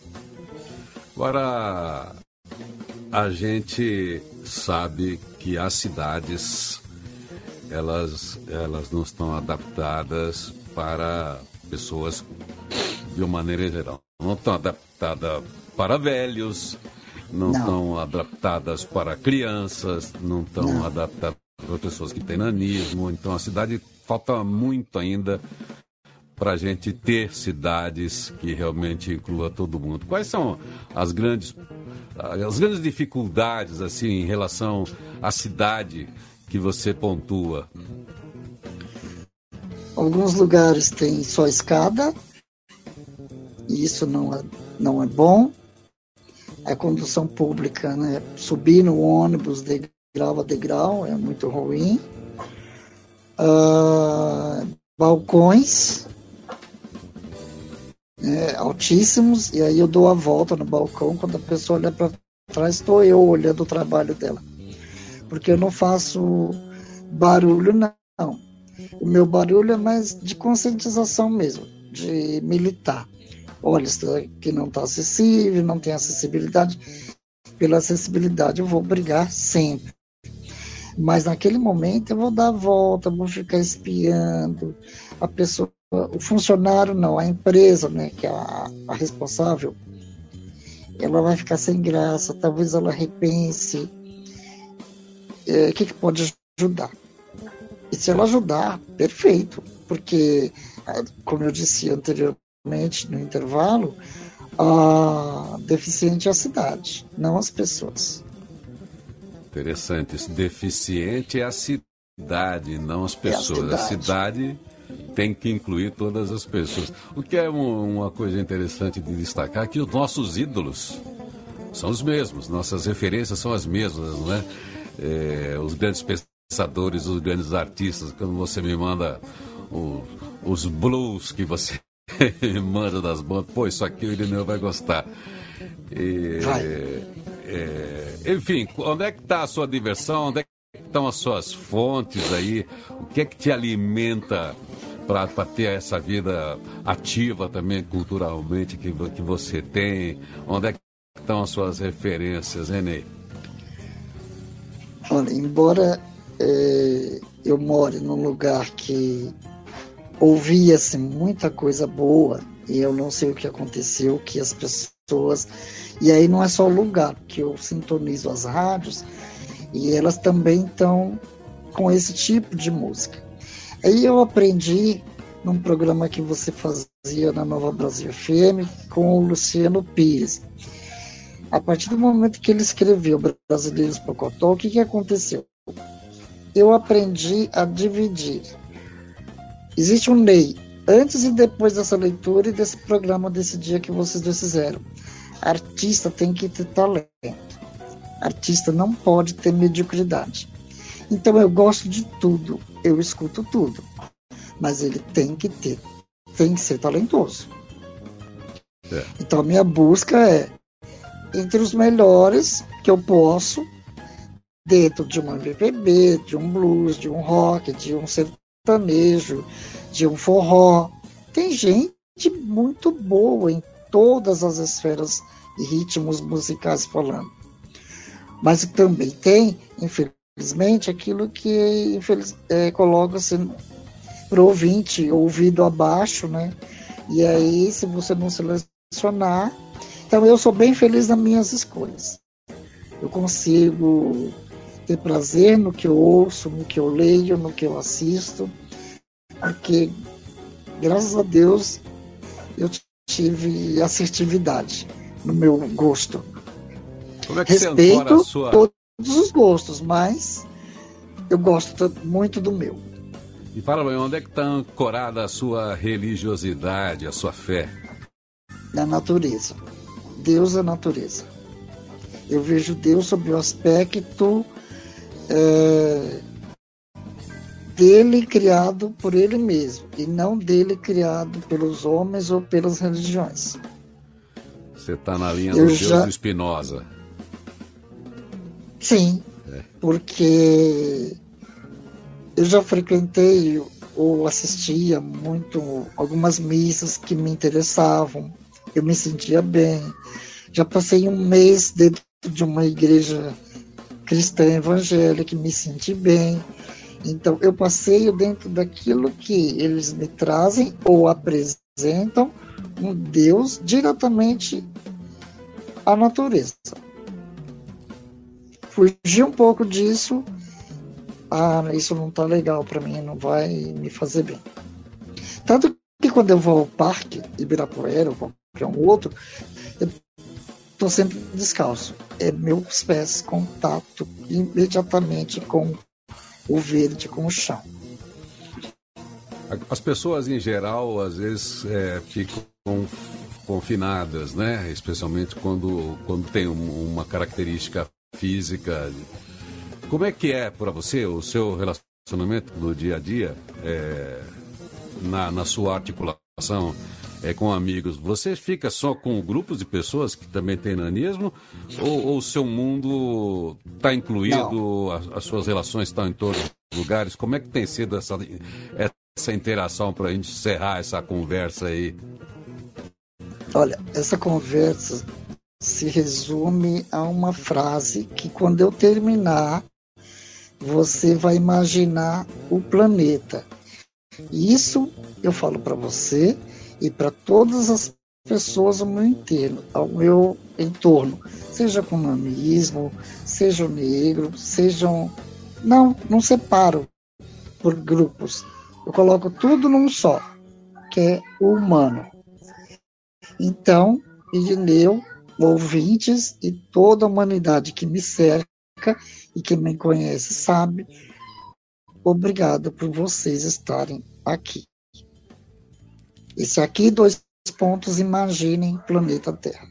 Agora, a gente sabe que as cidades, elas não estão adaptadas para pessoas de uma maneira geral. Não estão adaptadas para velhos, não estão adaptadas para crianças, não estão adaptadas para pessoas que têm nanismo. Então, a cidade falta muito ainda para a gente ter cidades que realmente inclua todo mundo. Quais são as grandes dificuldades assim em relação à cidade que você pontua? Alguns lugares tem só escada, e isso não é bom. a condução pública, né? Subir no ônibus degrau a degrau é muito ruim. Balcões altíssimos, e aí eu dou a volta no balcão, quando a pessoa olha para trás, estou eu olhando o trabalho dela. Porque eu não faço barulho, não. O meu barulho é mais de conscientização mesmo, de militar. Olha, isso aqui não está acessível, não tem acessibilidade. Pela acessibilidade eu vou brigar sempre. Mas naquele momento eu vou dar a volta, vou ficar espiando a pessoa, o funcionário não, a empresa, né, que é a responsável, ela vai ficar sem graça, talvez ela repense o que pode ajudar. E se ela ajudar, perfeito, porque, como eu disse anteriormente no intervalo, a deficiente é a cidade, não as pessoas. Interessante, esse deficiente é a cidade, não as pessoas. A cidade tem que incluir todas as pessoas. O que é uma coisa interessante de destacar é que os nossos ídolos são os mesmos, nossas referências são as mesmas, né? Os grandes pensadores, os grandes artistas, quando você me manda os blues que você manda das bandas, pô, isso aqui o Irineu vai gostar. Enfim, onde é que está a sua diversão? Onde é que estão as suas fontes aí? O que é que te alimenta para ter essa vida ativa também, culturalmente, que você tem? Onde é que estão as suas referências, hein, Ney? Olha, embora eu more num lugar que ouvia-se muita coisa boa, e eu não sei o que aconteceu, que as pessoas... E aí não é só o lugar, que eu sintonizo as rádios, e elas também estão com esse tipo de música. Aí eu aprendi num programa que você fazia na Nova Brasil FM com o Luciano Pires. A partir do momento que ele escreveu Brasileiros Pocotó, o que aconteceu? Eu aprendi a dividir. Existe um Ney, antes e depois dessa leitura e desse programa, desse dia que vocês dois fizeram. Artista tem que ter talento. Artista não pode ter mediocridade. Então eu gosto de tudo, eu escuto tudo. Mas ele tem que ser talentoso. Então a minha busca é entre os melhores que eu posso, dentro de um MPB, de um blues, de um rock, de um sertanejo, de um forró. Tem gente muito boa em todas as esferas e ritmos musicais falando. Mas também tem, infelizmente, aquilo que coloca-se para o ouvinte, ouvido abaixo, né? E aí, se você não selecionar... Então, eu sou bem feliz nas minhas escolhas. Eu consigo ter prazer no que eu ouço, no que eu leio, no que eu assisto, porque, graças a Deus, eu tive assertividade no meu gosto. Como é que respeito você sua... todos os gostos, mas eu gosto muito do meu. E fala bem, onde é que está ancorada a sua religiosidade, a sua fé? Na natureza. Deus é natureza. Eu vejo Deus sob o aspecto dele criado por ele mesmo, e não dele criado pelos homens ou pelas religiões. Você está na linha do Deus do Spinoza. Sim, porque eu já frequentei ou assistia muito algumas missas que me interessavam, eu me sentia bem. Já passei um mês dentro de uma igreja cristã evangélica, me senti bem. Então, eu passeio dentro daquilo que eles me trazem ou apresentam, um Deus diretamente à natureza. Fugir um pouco disso, isso não está legal para mim, não vai me fazer bem. Tanto que quando eu vou ao parque, Ibirapuera ou qualquer um outro, eu estou sempre descalço. Meus pés contato imediatamente com o verde, com o chão. As pessoas em geral às vezes ficam confinadas, né? Especialmente quando tem uma característica física. Como é que é para você o seu relacionamento no dia a dia, na sua articulação com amigos? Você fica só com grupos de pessoas que também têm nanismo? Ou o seu mundo está incluído, as suas relações estão em todos os lugares? Como é que tem sido essa interação para a gente encerrar essa conversa aí? Olha, essa conversa se resume a uma frase que, quando eu terminar, você vai imaginar o planeta. E isso eu falo para você e para todas as pessoas ao meu entorno, seja com nanismo, seja negro, sejam... Não separo por grupos. Eu coloco tudo num só, que é o humano. Então, Irineu, ouvintes e toda a humanidade que me cerca e que me conhece sabe, obrigado por vocês estarem aqui. Esse aqui, 2 pontos, imaginem planeta Terra.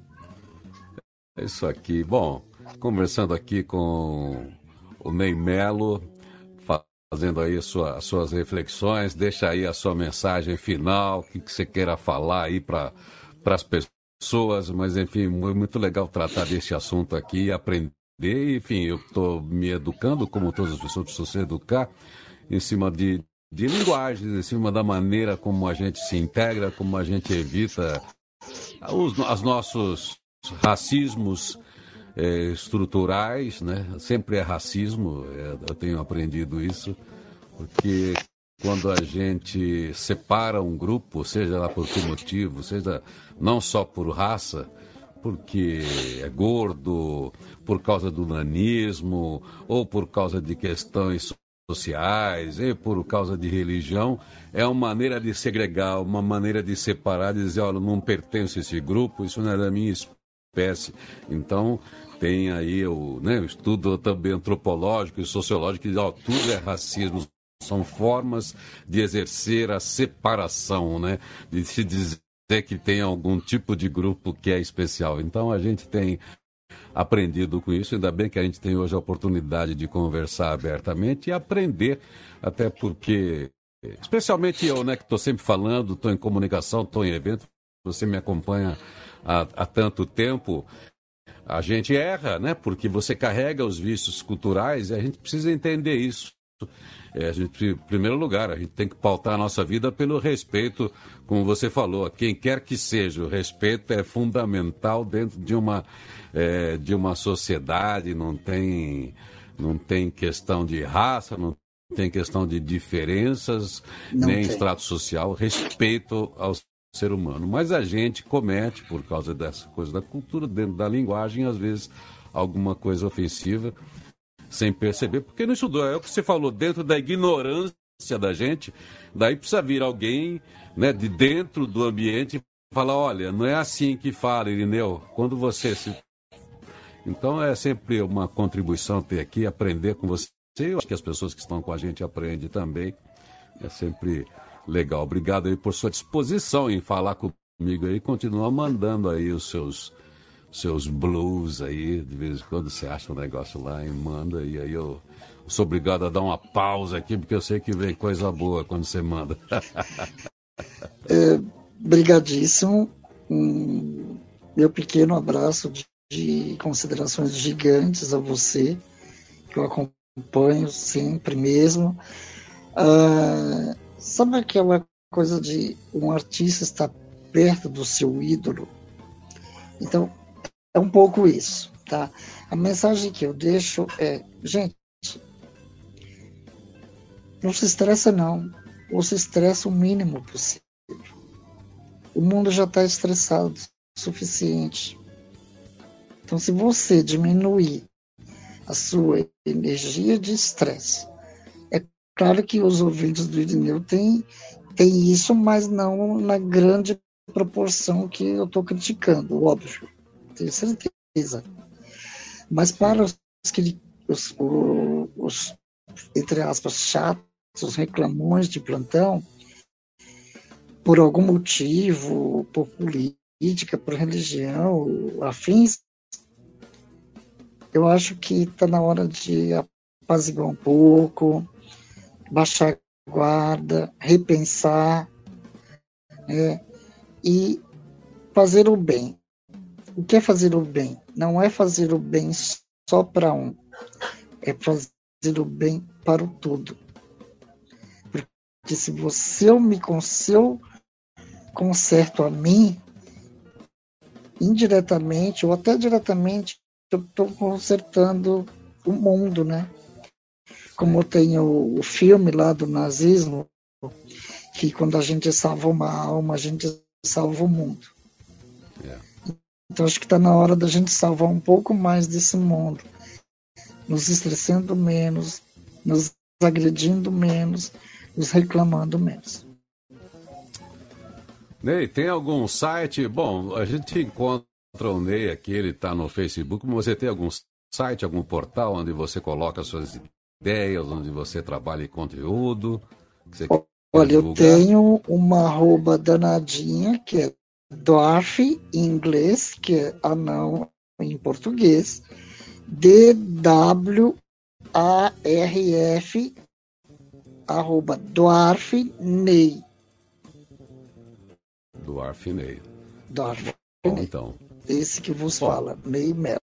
É isso aqui. Bom, conversando aqui com o Ney Melo, fazendo aí as suas reflexões, deixa aí a sua mensagem final, o que você queira falar aí para as pessoas, mas enfim, muito legal tratar desse assunto aqui, aprender, enfim, eu estou me educando, como todas as pessoas precisam se educar, em cima de linguagens, em cima da maneira como a gente se integra, como a gente evita os nossos racismos estruturais, né? Sempre é racismo, eu tenho aprendido isso, porque quando a gente separa um grupo, seja lá por que motivo, seja não só por raça, porque é gordo, por causa do nanismo, ou por causa de questões sociais, e por causa de religião, é uma maneira de segregar, uma maneira de separar, de dizer, olha, não pertence a esse grupo, isso não é da minha espécie. Então, tem aí o estudo também antropológico e sociológico que diz, tudo é racismo, são formas de exercer a separação, né? De se dizer que tem algum tipo de grupo que é especial. Então a gente tem aprendido com isso, ainda bem que a gente tem hoje a oportunidade de conversar abertamente e aprender, até porque, especialmente eu, né, que estou sempre falando, estou em comunicação, estou em evento, você me acompanha há tanto tempo, a gente erra, né, porque você carrega os vícios culturais e a gente precisa entender isso. Em primeiro lugar, a gente tem que pautar a nossa vida pelo respeito, como você falou, a quem quer que seja. O respeito é fundamental dentro de uma sociedade, não tem questão de raça, não tem questão de diferenças, nem extrato social, respeito ao ser humano. Mas a gente comete, por causa dessa coisa da cultura, dentro da linguagem, às vezes, alguma coisa ofensiva, sem perceber, porque não estudou. É o que você falou, dentro da ignorância da gente, daí precisa vir alguém, né, de dentro do ambiente e falar, olha, não é assim que fala, Irineu, quando você se... Então é sempre uma contribuição ter aqui, aprender com você. Eu acho que as pessoas que estão com a gente aprendem também. É sempre legal. Obrigado aí por sua disposição em falar comigo aí, continua mandando aí os seus blues aí, de vez em quando você acha um negócio lá e manda, e aí eu sou obrigado a dar uma pausa aqui, porque eu sei que vem coisa boa quando você manda. Brigadíssimo. Meu pequeno abraço de considerações gigantes a você, que eu acompanho sempre mesmo. Sabe aquela coisa de um artista estar perto do seu ídolo? Então, é um pouco isso, tá? A mensagem que eu deixo é, gente, não se estressa não, ou se estressa o mínimo possível. O mundo já está estressado o suficiente. Então, se você diminuir a sua energia de estresse, é claro que os ouvintes do Irineu têm isso, mas não na grande proporção que eu estou criticando, óbvio, tenho certeza. Mas para os entre aspas, chatos, reclamões de plantão, por algum motivo populista, política, por religião, afins, eu acho que está na hora de apaziguar um pouco, baixar a guarda, repensar, e fazer o bem. O que é fazer o bem? Não é fazer o bem só para um, é fazer o bem para o todo. Porque se eu conserto a mim, indiretamente ou até diretamente, eu estou consertando o mundo, né? Como tem o filme lá do nazismo, que quando a gente salva uma alma, a gente salva o mundo. Então acho que está na hora da gente salvar um pouco mais desse mundo, nos estressando menos, nos agredindo menos, nos reclamando menos. Ney, tem algum site? Bom, a gente encontra o Ney aqui, ele está no Facebook, mas você tem algum site, algum portal onde você coloca suas ideias, onde você trabalha em conteúdo? Que você Olha, eu tenho uma @ danadinha, que é Dwarf em inglês, que é anão em português, DWARF, @dwarfney. Dwarfney. Dwarfney. Então. Esse que vos fala, Ney Melo.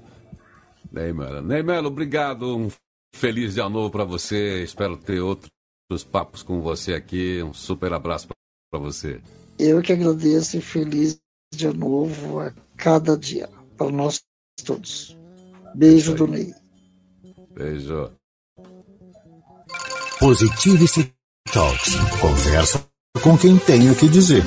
Ney Melo, obrigado. Um feliz dia novo para você. Espero ter outros papos com você aqui. Um super abraço para você. Eu que agradeço e feliz dia novo a cada dia, para nós todos. Beijo do Ney. Beijo. Positivity Talks. Conversa com quem tem o que dizer.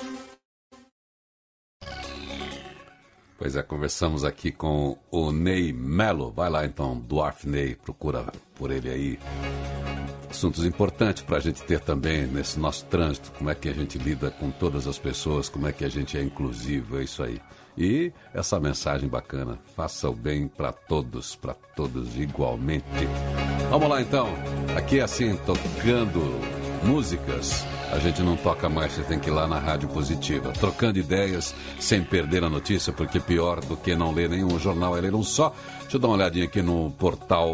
Pois é, conversamos aqui com o Ney Melo. Vai lá então, Dwarf Ney, procura por ele aí. Assuntos importantes para a gente ter também nesse nosso trânsito. Como é que a gente lida com todas as pessoas, como é que a gente é inclusivo, é isso aí. E essa mensagem bacana, faça o bem para todos igualmente. Vamos lá então, aqui é assim, tocando músicas, a gente não toca mais, você tem que ir lá na Rádio Positiva, trocando ideias, sem perder a notícia, porque pior do que não ler nenhum jornal é ler um só. Deixa eu dar uma olhadinha aqui no portal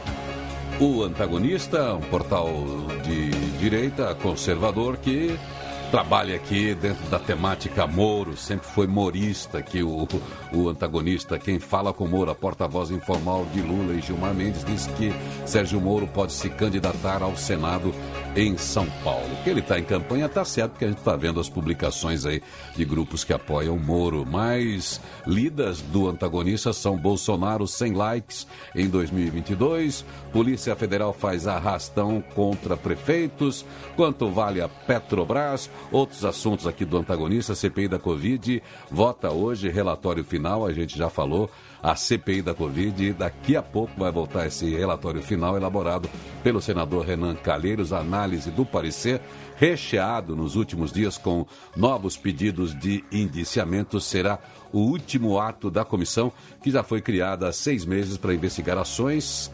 O Antagonista, um portal de direita conservador que trabalha aqui dentro da temática Moro, sempre foi morista, que o antagonista, quem fala com Moro, a porta-voz informal de Lula e Gilmar Mendes, diz que Sérgio Moro pode se candidatar ao Senado em São Paulo. Que ele está em campanha, está certo, porque a gente está vendo as publicações aí de grupos que apoiam Moro. Mais lidas do antagonista são Bolsonaro 100 likes em 2022, Polícia Federal faz arrastão contra prefeitos, quanto vale a Petrobras, outros assuntos aqui do antagonista, CPI da Covid, vota hoje, relatório final, a gente já falou, a CPI da Covid, daqui a pouco vai voltar esse relatório final elaborado pelo senador Renan Calheiros, análise do parecer, recheado nos últimos dias com novos pedidos de indiciamento, será o último ato da comissão, que já foi criada há 6 meses para investigar ações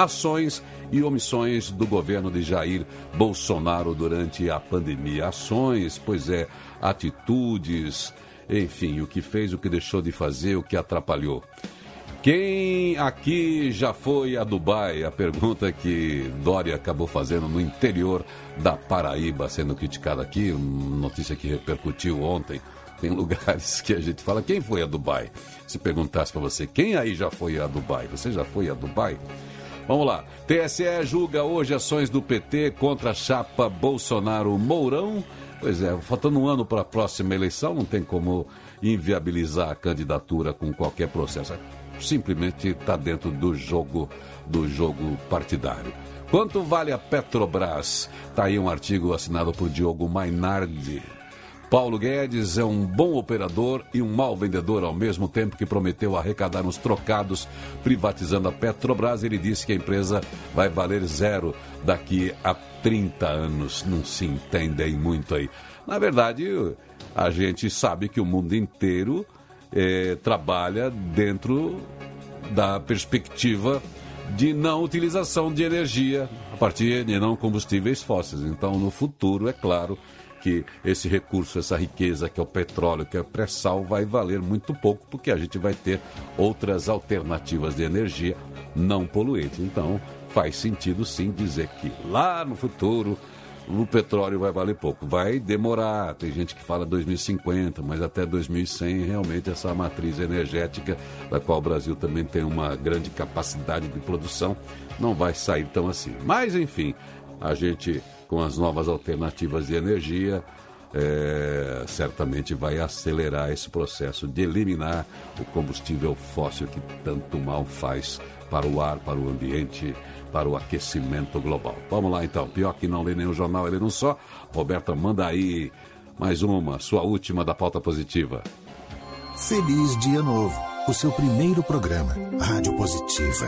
e omissões do governo de Jair Bolsonaro durante a pandemia. Ações, pois é, atitudes, enfim, o que fez, o que deixou de fazer, o que atrapalhou. Quem aqui já foi a Dubai? A pergunta que Dória acabou fazendo no interior da Paraíba, sendo criticada aqui, notícia que repercutiu ontem. Tem lugares que a gente fala, quem foi a Dubai? Se perguntasse para você, quem aí já foi a Dubai? Você já foi a Dubai? Vamos lá. TSE julga hoje ações do PT contra a chapa Bolsonaro-Mourão. Pois é, faltando um ano para a próxima eleição, não tem como inviabilizar a candidatura com qualquer processo. Simplesmente está dentro do jogo partidário. Quanto vale a Petrobras? Está aí um artigo assinado por Diogo Mainardi. Paulo Guedes é um bom operador e um mau vendedor ao mesmo tempo que prometeu arrecadar uns trocados privatizando a Petrobras. Ele disse que a empresa vai valer zero daqui a 30 anos. Não se entendem muito aí. Na verdade, a gente sabe que o mundo inteiro trabalha dentro da perspectiva de não utilização de energia a partir de não combustíveis fósseis. Então, no futuro, é claro que esse recurso, essa riqueza que é o petróleo, que é o pré-sal, vai valer muito pouco, porque a gente vai ter outras alternativas de energia não poluente. Então, faz sentido sim dizer que lá no futuro o petróleo vai valer pouco. Vai demorar, tem gente que fala 2050, mas até 2100 realmente essa matriz energética, da qual o Brasil também tem uma grande capacidade de produção, não vai sair tão assim. Mas enfim, a gente com as novas alternativas de energia certamente vai acelerar esse processo de eliminar o combustível fóssil que tanto mal faz para o ar, para o ambiente, para o aquecimento global. Vamos lá então, pior que não lê nem o jornal, ele não só. Roberta, manda aí mais uma, sua última da pauta positiva. Feliz Dia Novo, o seu primeiro programa, Rádio Positiva.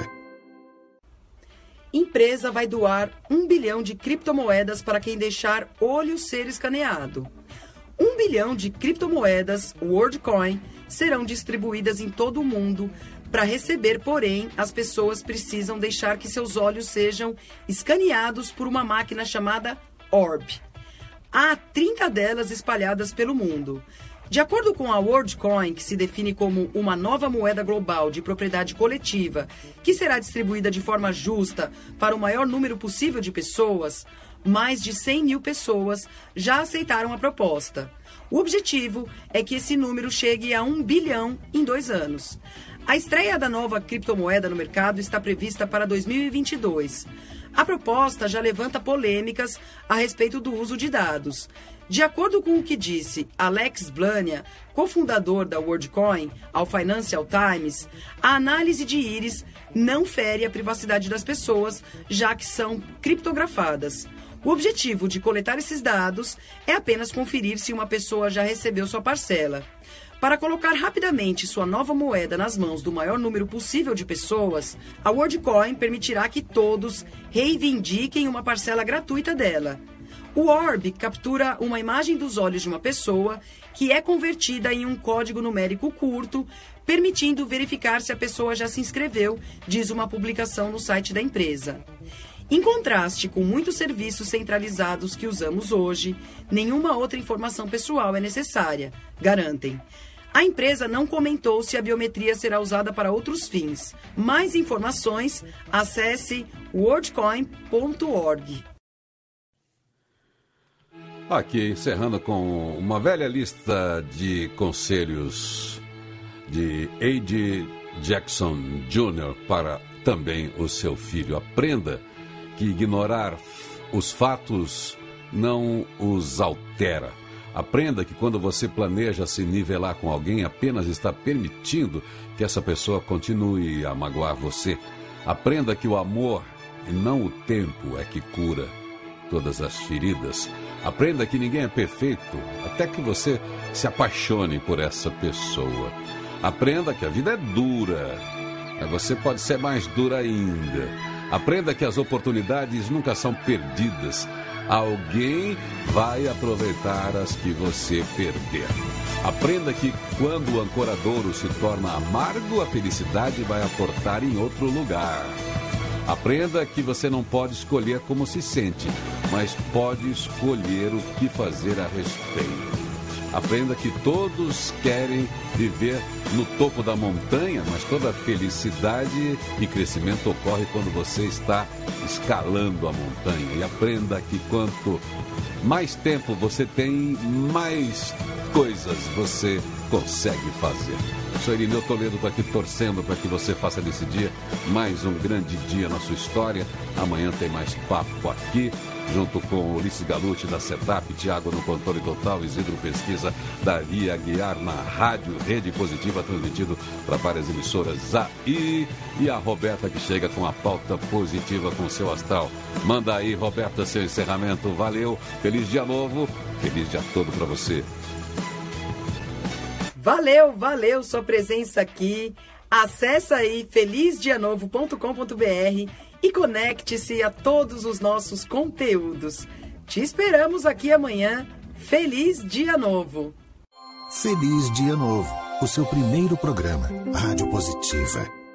Empresa vai doar 1 bilhão de criptomoedas para quem deixar olho ser escaneado. 1 bilhão de criptomoedas, WorldCoin, serão distribuídas em todo o mundo. Para receber, porém, as pessoas precisam deixar que seus olhos sejam escaneados por uma máquina chamada Orb. Há 30 delas espalhadas pelo mundo. De acordo com a WorldCoin, que se define como uma nova moeda global de propriedade coletiva, que será distribuída de forma justa para o maior número possível de pessoas, mais de 100 mil pessoas já aceitaram a proposta. O objetivo é que esse número chegue a 1 bilhão em 2 anos. A estreia da nova criptomoeda no mercado está prevista para 2022. A proposta já levanta polêmicas a respeito do uso de dados. De acordo com o que disse Alex Blania, cofundador da WorldCoin, ao Financial Times, a análise de íris não fere a privacidade das pessoas, já que são criptografadas. O objetivo de coletar esses dados é apenas conferir se uma pessoa já recebeu sua parcela. Para colocar rapidamente sua nova moeda nas mãos do maior número possível de pessoas, a WorldCoin permitirá que todos reivindiquem uma parcela gratuita dela. O Orb captura uma imagem dos olhos de uma pessoa que é convertida em um código numérico curto, permitindo verificar se a pessoa já se inscreveu, diz uma publicação no site da empresa. Em contraste com muitos serviços centralizados que usamos hoje, nenhuma outra informação pessoal é necessária, garantem. A empresa não comentou se a biometria será usada para outros fins. Mais informações, acesse worldcoin.org. Aqui, encerrando com uma velha lista de conselhos de A.J. Jackson Jr. para também o seu filho. Aprenda que ignorar os fatos não os altera. Aprenda que quando você planeja se nivelar com alguém, apenas está permitindo que essa pessoa continue a magoar você. Aprenda que o amor e não o tempo é que cura todas as feridas. Aprenda que ninguém é perfeito, até que você se apaixone por essa pessoa. Aprenda que a vida é dura, mas você pode ser mais dura ainda. Aprenda que as oportunidades nunca são perdidas. Alguém vai aproveitar as que você perder. Aprenda que quando o ancoradouro se torna amargo, a felicidade vai aportar em outro lugar. Aprenda que você não pode escolher como se sente, mas pode escolher o que fazer a respeito. Aprenda que todos querem viver no topo da montanha, mas toda felicidade e crescimento ocorre quando você está escalando a montanha. E aprenda que quanto mais tempo você tem, mais coisas você consegue fazer. Eu sou Irineu Toledo, estou aqui torcendo para que você faça desse dia mais um grande dia na sua história. Amanhã tem mais papo aqui, junto com Ulisses Galucci da Setup, Thiago no Controle Total, Isidro Pesquisa, Davi Aguiar na Rádio Rede Positiva, transmitido para várias emissoras aí, e a Roberta que chega com a pauta positiva com seu astral. Manda aí, Roberta, seu encerramento. Valeu, feliz dia novo, feliz dia todo para você. Valeu sua presença aqui. Acesse aí felizdianovo.com.br e conecte-se a todos os nossos conteúdos. Te esperamos aqui amanhã. Feliz Dia Novo! Feliz Dia Novo, o seu primeiro programa, Rádio Positiva.